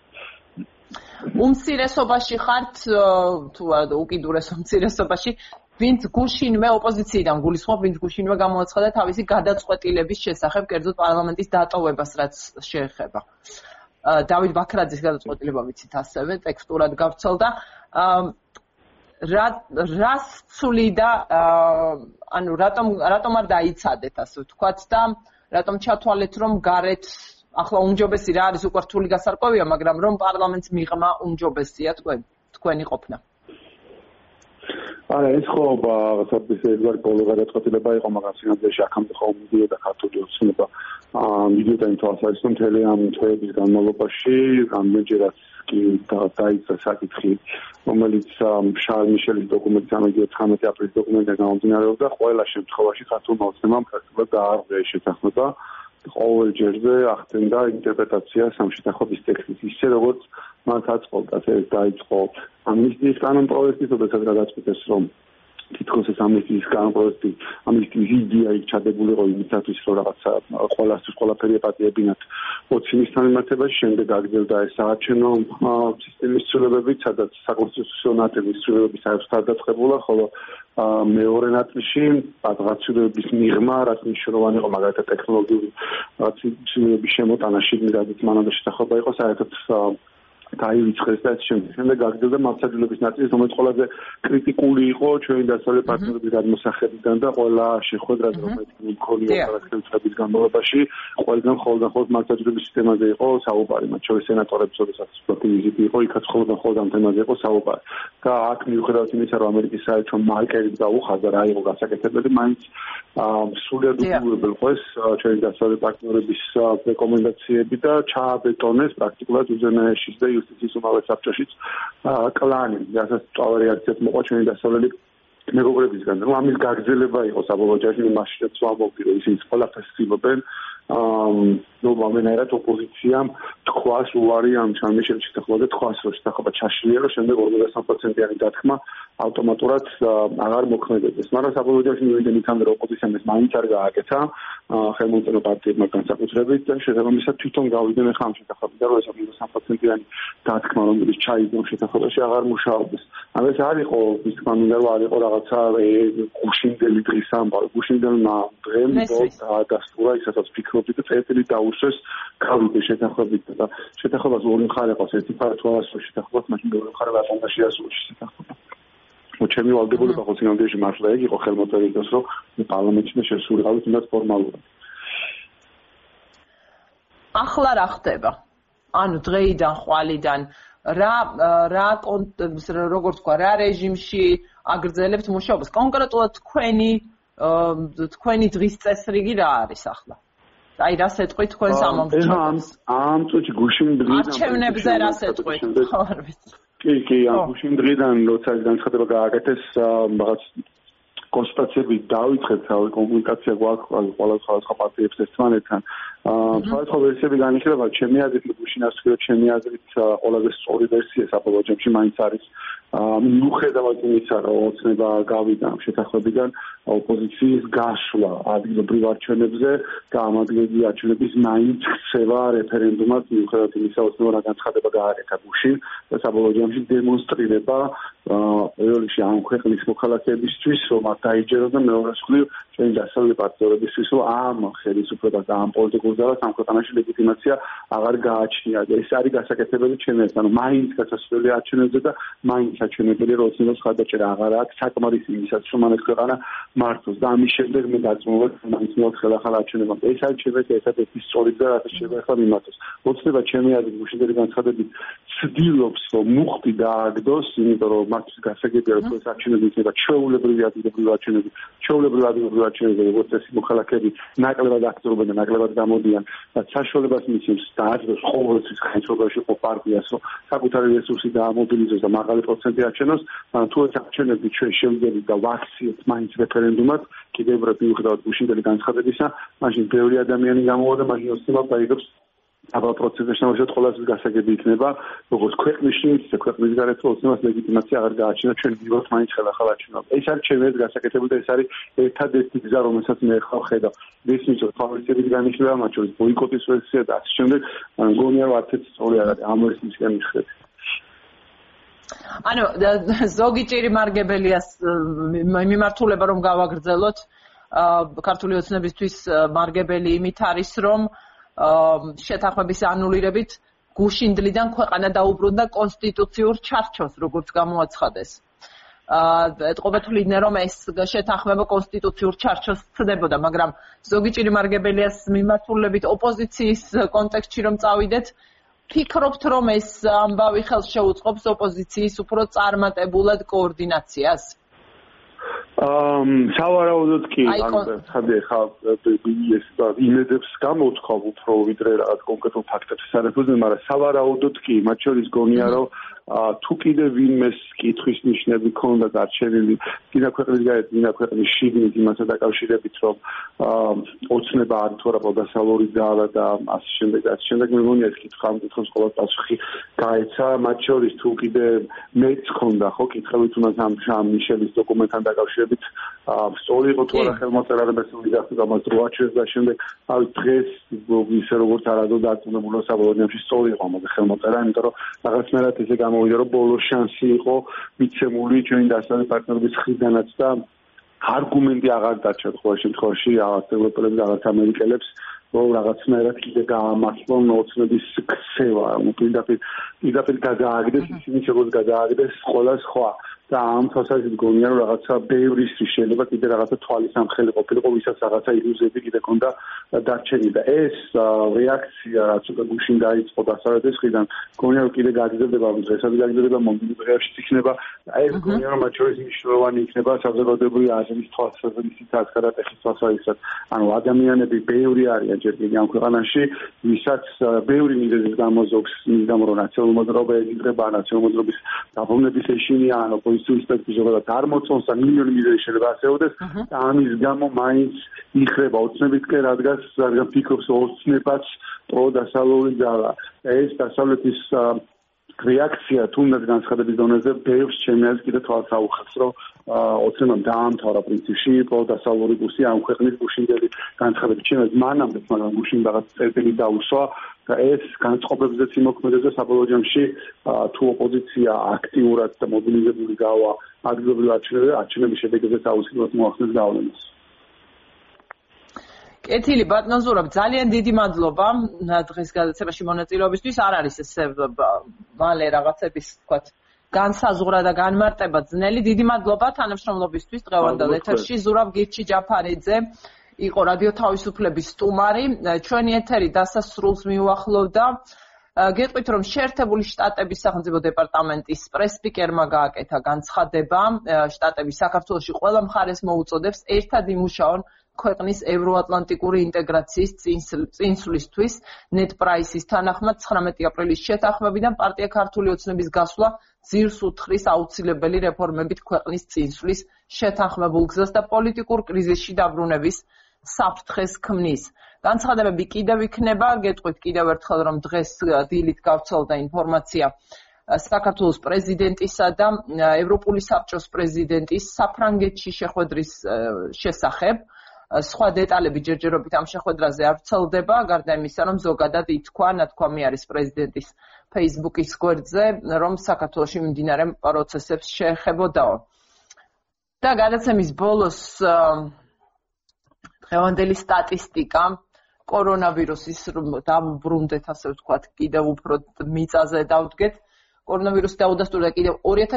უმცირესობაში ხართ თუ არა უკიდურეს უმცირესობაში ვინც გუშინვე ოპოზიციიდან გულისხმობ ვინც გუშინვე გამოაცხადა თავისი გადაწყვეტილების შესახებ კერძოდ პარლამენტის დატოვებას რაც შეეხება დავით ბაქრაძის გადაწყვეტილება ვიცით ასევე ტექსტურად გავრცელდა რას ცვლიდა ანუ რატომ არ დაიცადეთ ასე ვთქვათ და რატომ ჩათვალეთ რომ გარეთ ახლა უმჯობესი რა არის უკვე რთული გასარკვევია მაგრამ რომ პარლამენტს მიღმა უმჯობესია თქვენი ყოფნა არა ეს ხო რაღაცა ეს ბოლო გადაწყვეტილება იყო მაგრამ სინამდვილეში აქამდე ხო მიდიოდა ქართული ოცნება მიდიოდა იმ თვალსაზრისით მთელი ამ თვეების განმავლობაში რამდენჯერაც კი დაიწყო საკითხი რომელიც შარლ მიშელის დოკუმენტი 19 აპრილის დოკუმენტი გამომდინარეობდა ყველა შემთხვევაში ქართულმა ოცნებამ პრაქტიკულად დაარღვია ეს შეთანხმება ყოველ ჯერზე ახდენდა ინტერპრეტაცია სამშეთანხმების ტექსტის ისე როგორც მათ აწყობდა ეს დაიწყო ამნისტიის კანონპროექტის როდესაც გადაწყვიტეს რომ თითქოს ეს ამნისტიის კანონპროექტი ამნისტიის იდეა იქ ჩადებულიყო იმისათვის რომ რაღაცა ყველასთვის ყველაფერი ეპატიებინათ ოცნებისთან მიმართებაში შემდეგ აგრძელდა ეს საარჩევნო სისტემის ცვლილებებით სადაც საკონსტიტუციო ნათების ცვლილებები საერთოდ არ დაწყებულა ხოლო მეორე ნაწილში პატრიოტების მიღმა რაც მნიშვნელოვანი იყო მაგალითად ტექნოლოგიური ცვლილებების შემოტანა შიგნით მანამდე შეთანხმება იყო საერთოდ დაივიწყეს და შემდეგ გაგრძელდა მართლმსაჯულების ნაწილი რომელიც ყველაზე კრიტიკული იყო ჩვენი დასავლეთ პარტნიორების გადმოსახედიდან და ყველა შეხვედრა რომელიც მიქონია პარლამენტის განმავლობაში ყველგან ხოლმე მართლმსაჯულების სისტემაზე იყო საუბარი მათ შორის სენატორების შესაძლოა ვიზიტი იყო იქაც ხოლმე ამ თემაზე იყო საუბარი და აქ მიუხედავად იმისა რომ ამერიკის საელჩო მარკერი დაუხადა რა იყო გასაკეთებელი მაინც სულიად უგულებელ ყოს ჩვენი დასავლეთ პარტნიორების რეკომენდაციები და ჩააბეტონეს პრაქტიკულად უზენაეშის და იუსტიციის უმაღლეს საბჭოშიც კლანი რასაც სწავლა რეაქციაც მოყვა ჩვენი დასავლელი მეგობრებისგან რომ ამის გაგრძელება იყო საბოლოო ჯამში მაშინაც ვამბობდი რომ ისინი ყველაფერს ცდილობენ ნუ მომენერად ოპოზიციამ თქვას უარი ამ ჩამიშენ შეთანხმება და თქვას რომ შეთანხმება ჩაშლია რომ შემდეგ 53%-იანი დათქმა ავტომატურად აღარ მოქმედებს. მაგრამ საბოლოოში მივიდა იქამდე რომ ოპოზიციამ ეს მაინც არ გააკეთა ხელმომწვევ პარტიებმა განსაკუთრებით და შესაბამისად თვითონ გავიდნენ ახლა ამ შეთანხმებიდან რომ ეს 53%-იანი დათქმა რომელიც ჩაიგდო შეთანხმებაში აღარ მუშაობს. ანუ ეს არ იყო ის თქმა მინდა რომ არ იყო რაღაცა გუშინდელი დღის ამბავი. გუშინდელმა დღემ დაადასტურა ისაც ფიქრობდი და წერტილი დაუსვეს გავიდე შეთანხმებით და შეთანხმებას ორი მხარე ყავს ერთი მხარე თუ არასდროს შეთანხმებას მაშინ მეორე მხარე რატომ შეასრულა შეთანხმება. ჩემი ვალდებულება ხო წინანდეში მართლა ეგ იყო ხელმოწერილი დროს რომ პარლამენტში შესულიყავით თუნდაც ფორმალურად. ახლა რა ხდება? ანუ დღეიდან ხვალიდან როგორც თქვა რა რეჟიმში აგრძელებთ მუშაობას? კონკრეტულად თქვენი დღის წესრიგი რა არის ახლა? აი რა სეტყვით თქვენს ამომრჩევლებს? ამ წუთში გუშინ დღიდან არჩევნებზე რა სეტყვით? ხო არ ვიცი. კი, ამ გუშინ დღიდან როცა ეს განცხადება გააკეთეს, რაღაც კონსტატაციები დაიწყეთ, თავი კომუნიკაცია გვაქვს ყველა სხვა პარტიებს ერთმანეთთან. სხვადასხვა ვერსიები განიხილება, ჩემი აზრით გუშინ ასე ვთქვი, ჩემი აზრით ყველაზე სწორი ვერსია საბოლოო ჯამში მაინც არის მიუხედავად იმისა, რომ ოცნება გავიდა შეთანხმებიდან ოპოზიციის გაშლა ადგილობრივ არჩევნებზე და ამ ადგილობრივ არჩევნების მაინც ქცევა რეფერენდუმად მიუხედავად იმისა, ოცნება რა განცხადება გააკეთა გუშინ და საბოლოო ჯამში დემონსტრირება პირველში ამ ქვეყნის მოქალაქეებისთვის, რომ მათ დაიჯეროს და მეორეს მხრივ ჩვენი დასავლელი პარტნიორებისთვის, რომ ამ ხელისუფლებას და ამ პოლიტიკურ ძალას ამ ქვეყანაში ლეგიტიმაცია აღარ გააჩნია. ეს არის გასაკეთებელი ჩემი აზრით, ანუ მაინც გასასვლელი არჩევნებზე და მაინც აჩვენებელი რომ ოცნებას ხარდაჭერა აღარ აქვს საკმარისი იმისათვის, რომ ამ ქვეყანა მართოს და ამის შემდეგ მე დაწმობთ მაინც ხელახალ არჩევნებამდე. ეს არის ჩემი ერთადერთი სწორი გზა, რასაც შეიძლება ახლა მიმართოს. ოცნება ჩემი აზრით გუშინდელი განცხადებით ცდილობს, რომ მუხტი დააგდოს, იმიტომ რომ მათთვის გასაგებია რომ ეს არჩევნები იქნება ჩვეულებრივი ადგილობრივი არჩევნები, ჩვეულებრივი ადგილობრივი არჩევნები, როგორც წესი მოქალაქეები ნაკლებად აქტიურობენ და ნაკლებად გამოდიან და საშუალებას მისცემს და აძლევს ყოველთვის განწყობაში ყო პარტიას, რომ საკუთარი რესურსი დაამობილიზოს და მაღალი პროცენტი აჩენოს, თუ ეს არჩევნები ჩვენ შევძლებთ და ვაქციოთ მაინც რეფერენდუმად, კიდევ უფრო მიუხედავად გუშინდელი განცხადებისა, მაშინ ბევრი ადამიანი გამოვა და მაშინ ოცნება დაიგებს აბა პროცესში შემოშოთ ყოველთვის გასაგები იქნება როგორც ქვეყნის ისე ქვეყნის გარეთ ოცნებას ლეგიტიმაცია აღარ გააჩნია ჩვენ ვიღოთ მაინც ხელახალ არჩევნებს. ეს არის ჩემი გასაკეთებელი და ეს არის ერთადერთი გზა რომელსაც მე ხავ ხედავ. ისმის რომ ფავორიტები განიხილება მათ შორის ბოიკოტის ვერსია და ასე შემდეგ მგონია რომ არც ერთი სწორი არ არის ამ ვერსიისგან მიხედვით. ანუ ზოგი ჭირი მარგებელიას მიმართულება რომ გავაგრძელოთ ქართული ოცნებისთვის მარგებელი იმით არის რომ შეთანხმების ანულირებით გუშინდლიდან ქვეყანა დაუბრუნდა კონსტიტუციურ ჩარჩოს, როგორც გამოაცხადეს. ეთყობა თuliდნენ რომ ეს შეთანხმება კონსტიტუციურ ჩარჩოს ცდებოდა, მაგრამ ზოგი ჭირი მარგებელიას მიმართულებით ოპოზიციის კონტექსტში რომ წავიდეთ, ფიქრობთ რომ ეს ამბავი ხელს შეუწყობს ოპოზიციის უფრო წარმატებულად კოორდინაციას? სავარაუდოდ კი, ხადე ხა ეს იმედებს გამოთქვა უფრო ვიდრე რაღაც კონკრეტულ ფაქტებს სარეფუძნე, მაგრამ სავარაუდოდ კი, მათ შორის გონია რომ თუ კიდე ვინმეს კითხვის ნიშნები ქონდა დარჩენილი, კიდე ქვეყნის გარეთ, კიდე ქვეყნის შიგნით იმასთან დაკავშირებით, რომ ოცნება არ თუ არა პოდასალური ძალა და ასე შემდეგ, მე მგონია ეს კითხვა ამ კითხვის ყოველ პასუხი გაეცა, მათ შორის თუ კიდე მეც ქონდა ხო კითხები თუნდაც ამ მიშელის დოკუმენტთან დაკავშირებით, სწორი იყო თუ არა ხელმოწერა და მესული გახდა მას რო აჩვენეს და შემდეგ დღეს ისე როგორც არადო დაწუნებულა საბოლოო ჯამში სწორი იყო ამ ხელმოწერა, იმიტომ რომ რაღაცნაირად ესე გამოვიდა რომ ბოლო შანსი იყო მიცემული ჩვენი დასავლელი პარტნიორების მხრიდანაც და არგუმენტი აღარ დარჩა ყოველ შემთხვევაში აღარ ევროპელებს აღარ ამერიკელებს რომ რაღაცნაირად კიდე გაამართლონ ოცნების ქცევა, პირდაპირ გადააგდეს ისინი როგორც გადააგდეს ყველა სხვა და ამ თვალსაზრისით გონია რომ რაღაცა ბევრისთვის შეიძლება კიდე რაღაცა თვალის ამხელი ყოფილიყო, ვისაც რაღაცა ილუზიები კიდე ქონდა დარჩენილი და ეს რეაქცია რაც უკვე გუშინ დაიწყო დასავლეთის მხრიდან, გონია რომ კიდე გაგრძელდება, დღესაც გაგრძელდება, მომდევნო დღეებში იქნება და ეს გონია რომ მათ შორის მნიშვნელოვანი იქნება საზოგადოებრივი აზრის თვალსაზრისით, ასკარატეხის თვალსაზრისით, ანუ ადამიანები ბევრი არიან ჯერ კიდევ ამ ქვეყანაში, ვისაც ბევრი მიზეზის გამო ზოგს იმის გამო რომ ნაციონალურ მოძრაობა ეზიდება, ნაციონალურ მოძრაობის დაბრუნების ეშინია, ან მილიონი სუიციდი ზოგადად არ მოწონს და მილიონი მიზეზი შეიძლება ასეოდეს და ამის გამო მაინც იხრება ოცნებითკენ რადგან ფიქრობს ოცნებაც პროდასავლური ძალა ეს დასავლეთის რეაქცია თუნდაც განცხადების დონეზე ბევრს ჩემი აზრით კიდე თვალს აუხებს რომ ოცნებამ დაამთავრა პრინციპში პროდასავლური კურსი ამ ქვეყნის გუშინდელი განცხადებით ჩემს მანამდე მაგრამ გუშინ რაღაც წერტილი დაუშვა და ეს განწყობებზეც იმოქმედებს საბოლოო ჯამში თუ ოპოზიცია აქტიურად და მობილიზებული გავა ადგილობრივ არჩევნების შედეგებზეც აუცილებლად მოახდენს გავლენას. კეთილი ბატონ ზურაბ, ძალიან დიდი მადლობა დღეს გადაცემაში მონაწილეობისთვის. არ არის ესე მალე რაღაცების თქვათ განსაზღვრა და განმარტება ძნელი. დიდი მადლობა თანამშრომლობისთვის დღევანდელ ეთერში. ზურაბ გირჩი ჯაფარიძე იყო რადიო თავისუფლების სტუმარი. ჩვენი ეთერი დასასრულს მიუახლოვდა. გეტყვით რომ შეერთებული შტატების სახელმწიფო დეპარტამენტის პრესსპიკერმა გააკეთა განცხადება. შტატები საქართველოში ყველა მხარეს მოუწოდებს ერთად იმუშაონ ქვეყნის ევროატლანტიკური ინტეგრაციის წინსვლისთვის. ნედ პრაისის თანახმად 19 აპრილის შეთანხმებიდან პარტია ქართული ოცნების გასვლა ძირს უთხრის აუცილებელი რეფორმებით ქვეყნის წინსვლის შეთანხმებულ გზას და პოლიტიკურ კრიზისში დაბრუნების საფრთხეს ქმნის. განცხადებები კიდევ იქნება, გეტყვით კიდევ ერთხელ რომ დღეს დილით გავრცელდა ინფორმაცია საქართველოს პრეზიდენტისა და ევროპული საბჭოს პრეზიდენტის საფრანგეთში შეხვედრის შესახებ. სხვა დეტალები ჯერჯერობით ამ შეხვედრაზე არ ვრცელდება, გარდა იმისა, რომ ზოგადად ითქვა, ნათქვამი არის პრეზიდენტის Facebook-ის გვერდზე, რომ საქართველოში მიმდინარე პროცესებს შეეხებოდაო. და გადაცემის ბოლოს დღევანდელი სტატისტიკა კორონავირუსის დაბრუნდეთ, ასე ვთქვათ, კიდევ უფრო მიწაზე დავდგეთ. კორონავირუსი დაუდასტურდა კიდევ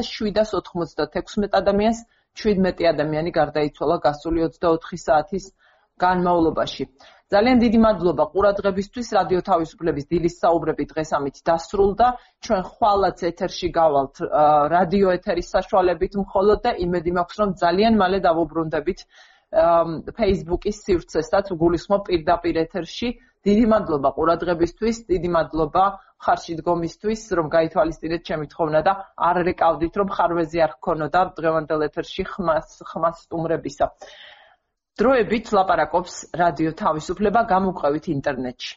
2796 ადამიანს, 17 ადამიანი გარდაიცვალა გასული 24 საათის განმავლობაში. ძალიან დიდი მადლობა ყურადღებისთვის. რადიო თავისუფლების დილის საუბრები დღეს ამით დასრულდა. ჩვენ ხვალაც ეთერში გავალთ რადიო ეთერის საშუალებით მხოლოდ და იმედი მაქვს რომ ძალიან მალე დავუბრუნდებით Facebook-ის სივრცესაც გულისხმობ პირდაპირ ეთერში. დიდი მადლობა ყურადღებისთვის, დიდი მადლობა ხარში დგომისთვის, რომ გაითვალისწინეთ ჩემი თხოვნა და არ რეკავდით, რომ ხარვეზი არ გქონოდა დღევანდელ ეთერში ხმას სტუმრებისა. დროებით ლაპარაკობს რადიო თავისუფლება, გამოვყევით ინტერნეტში.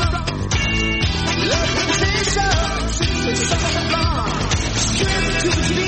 To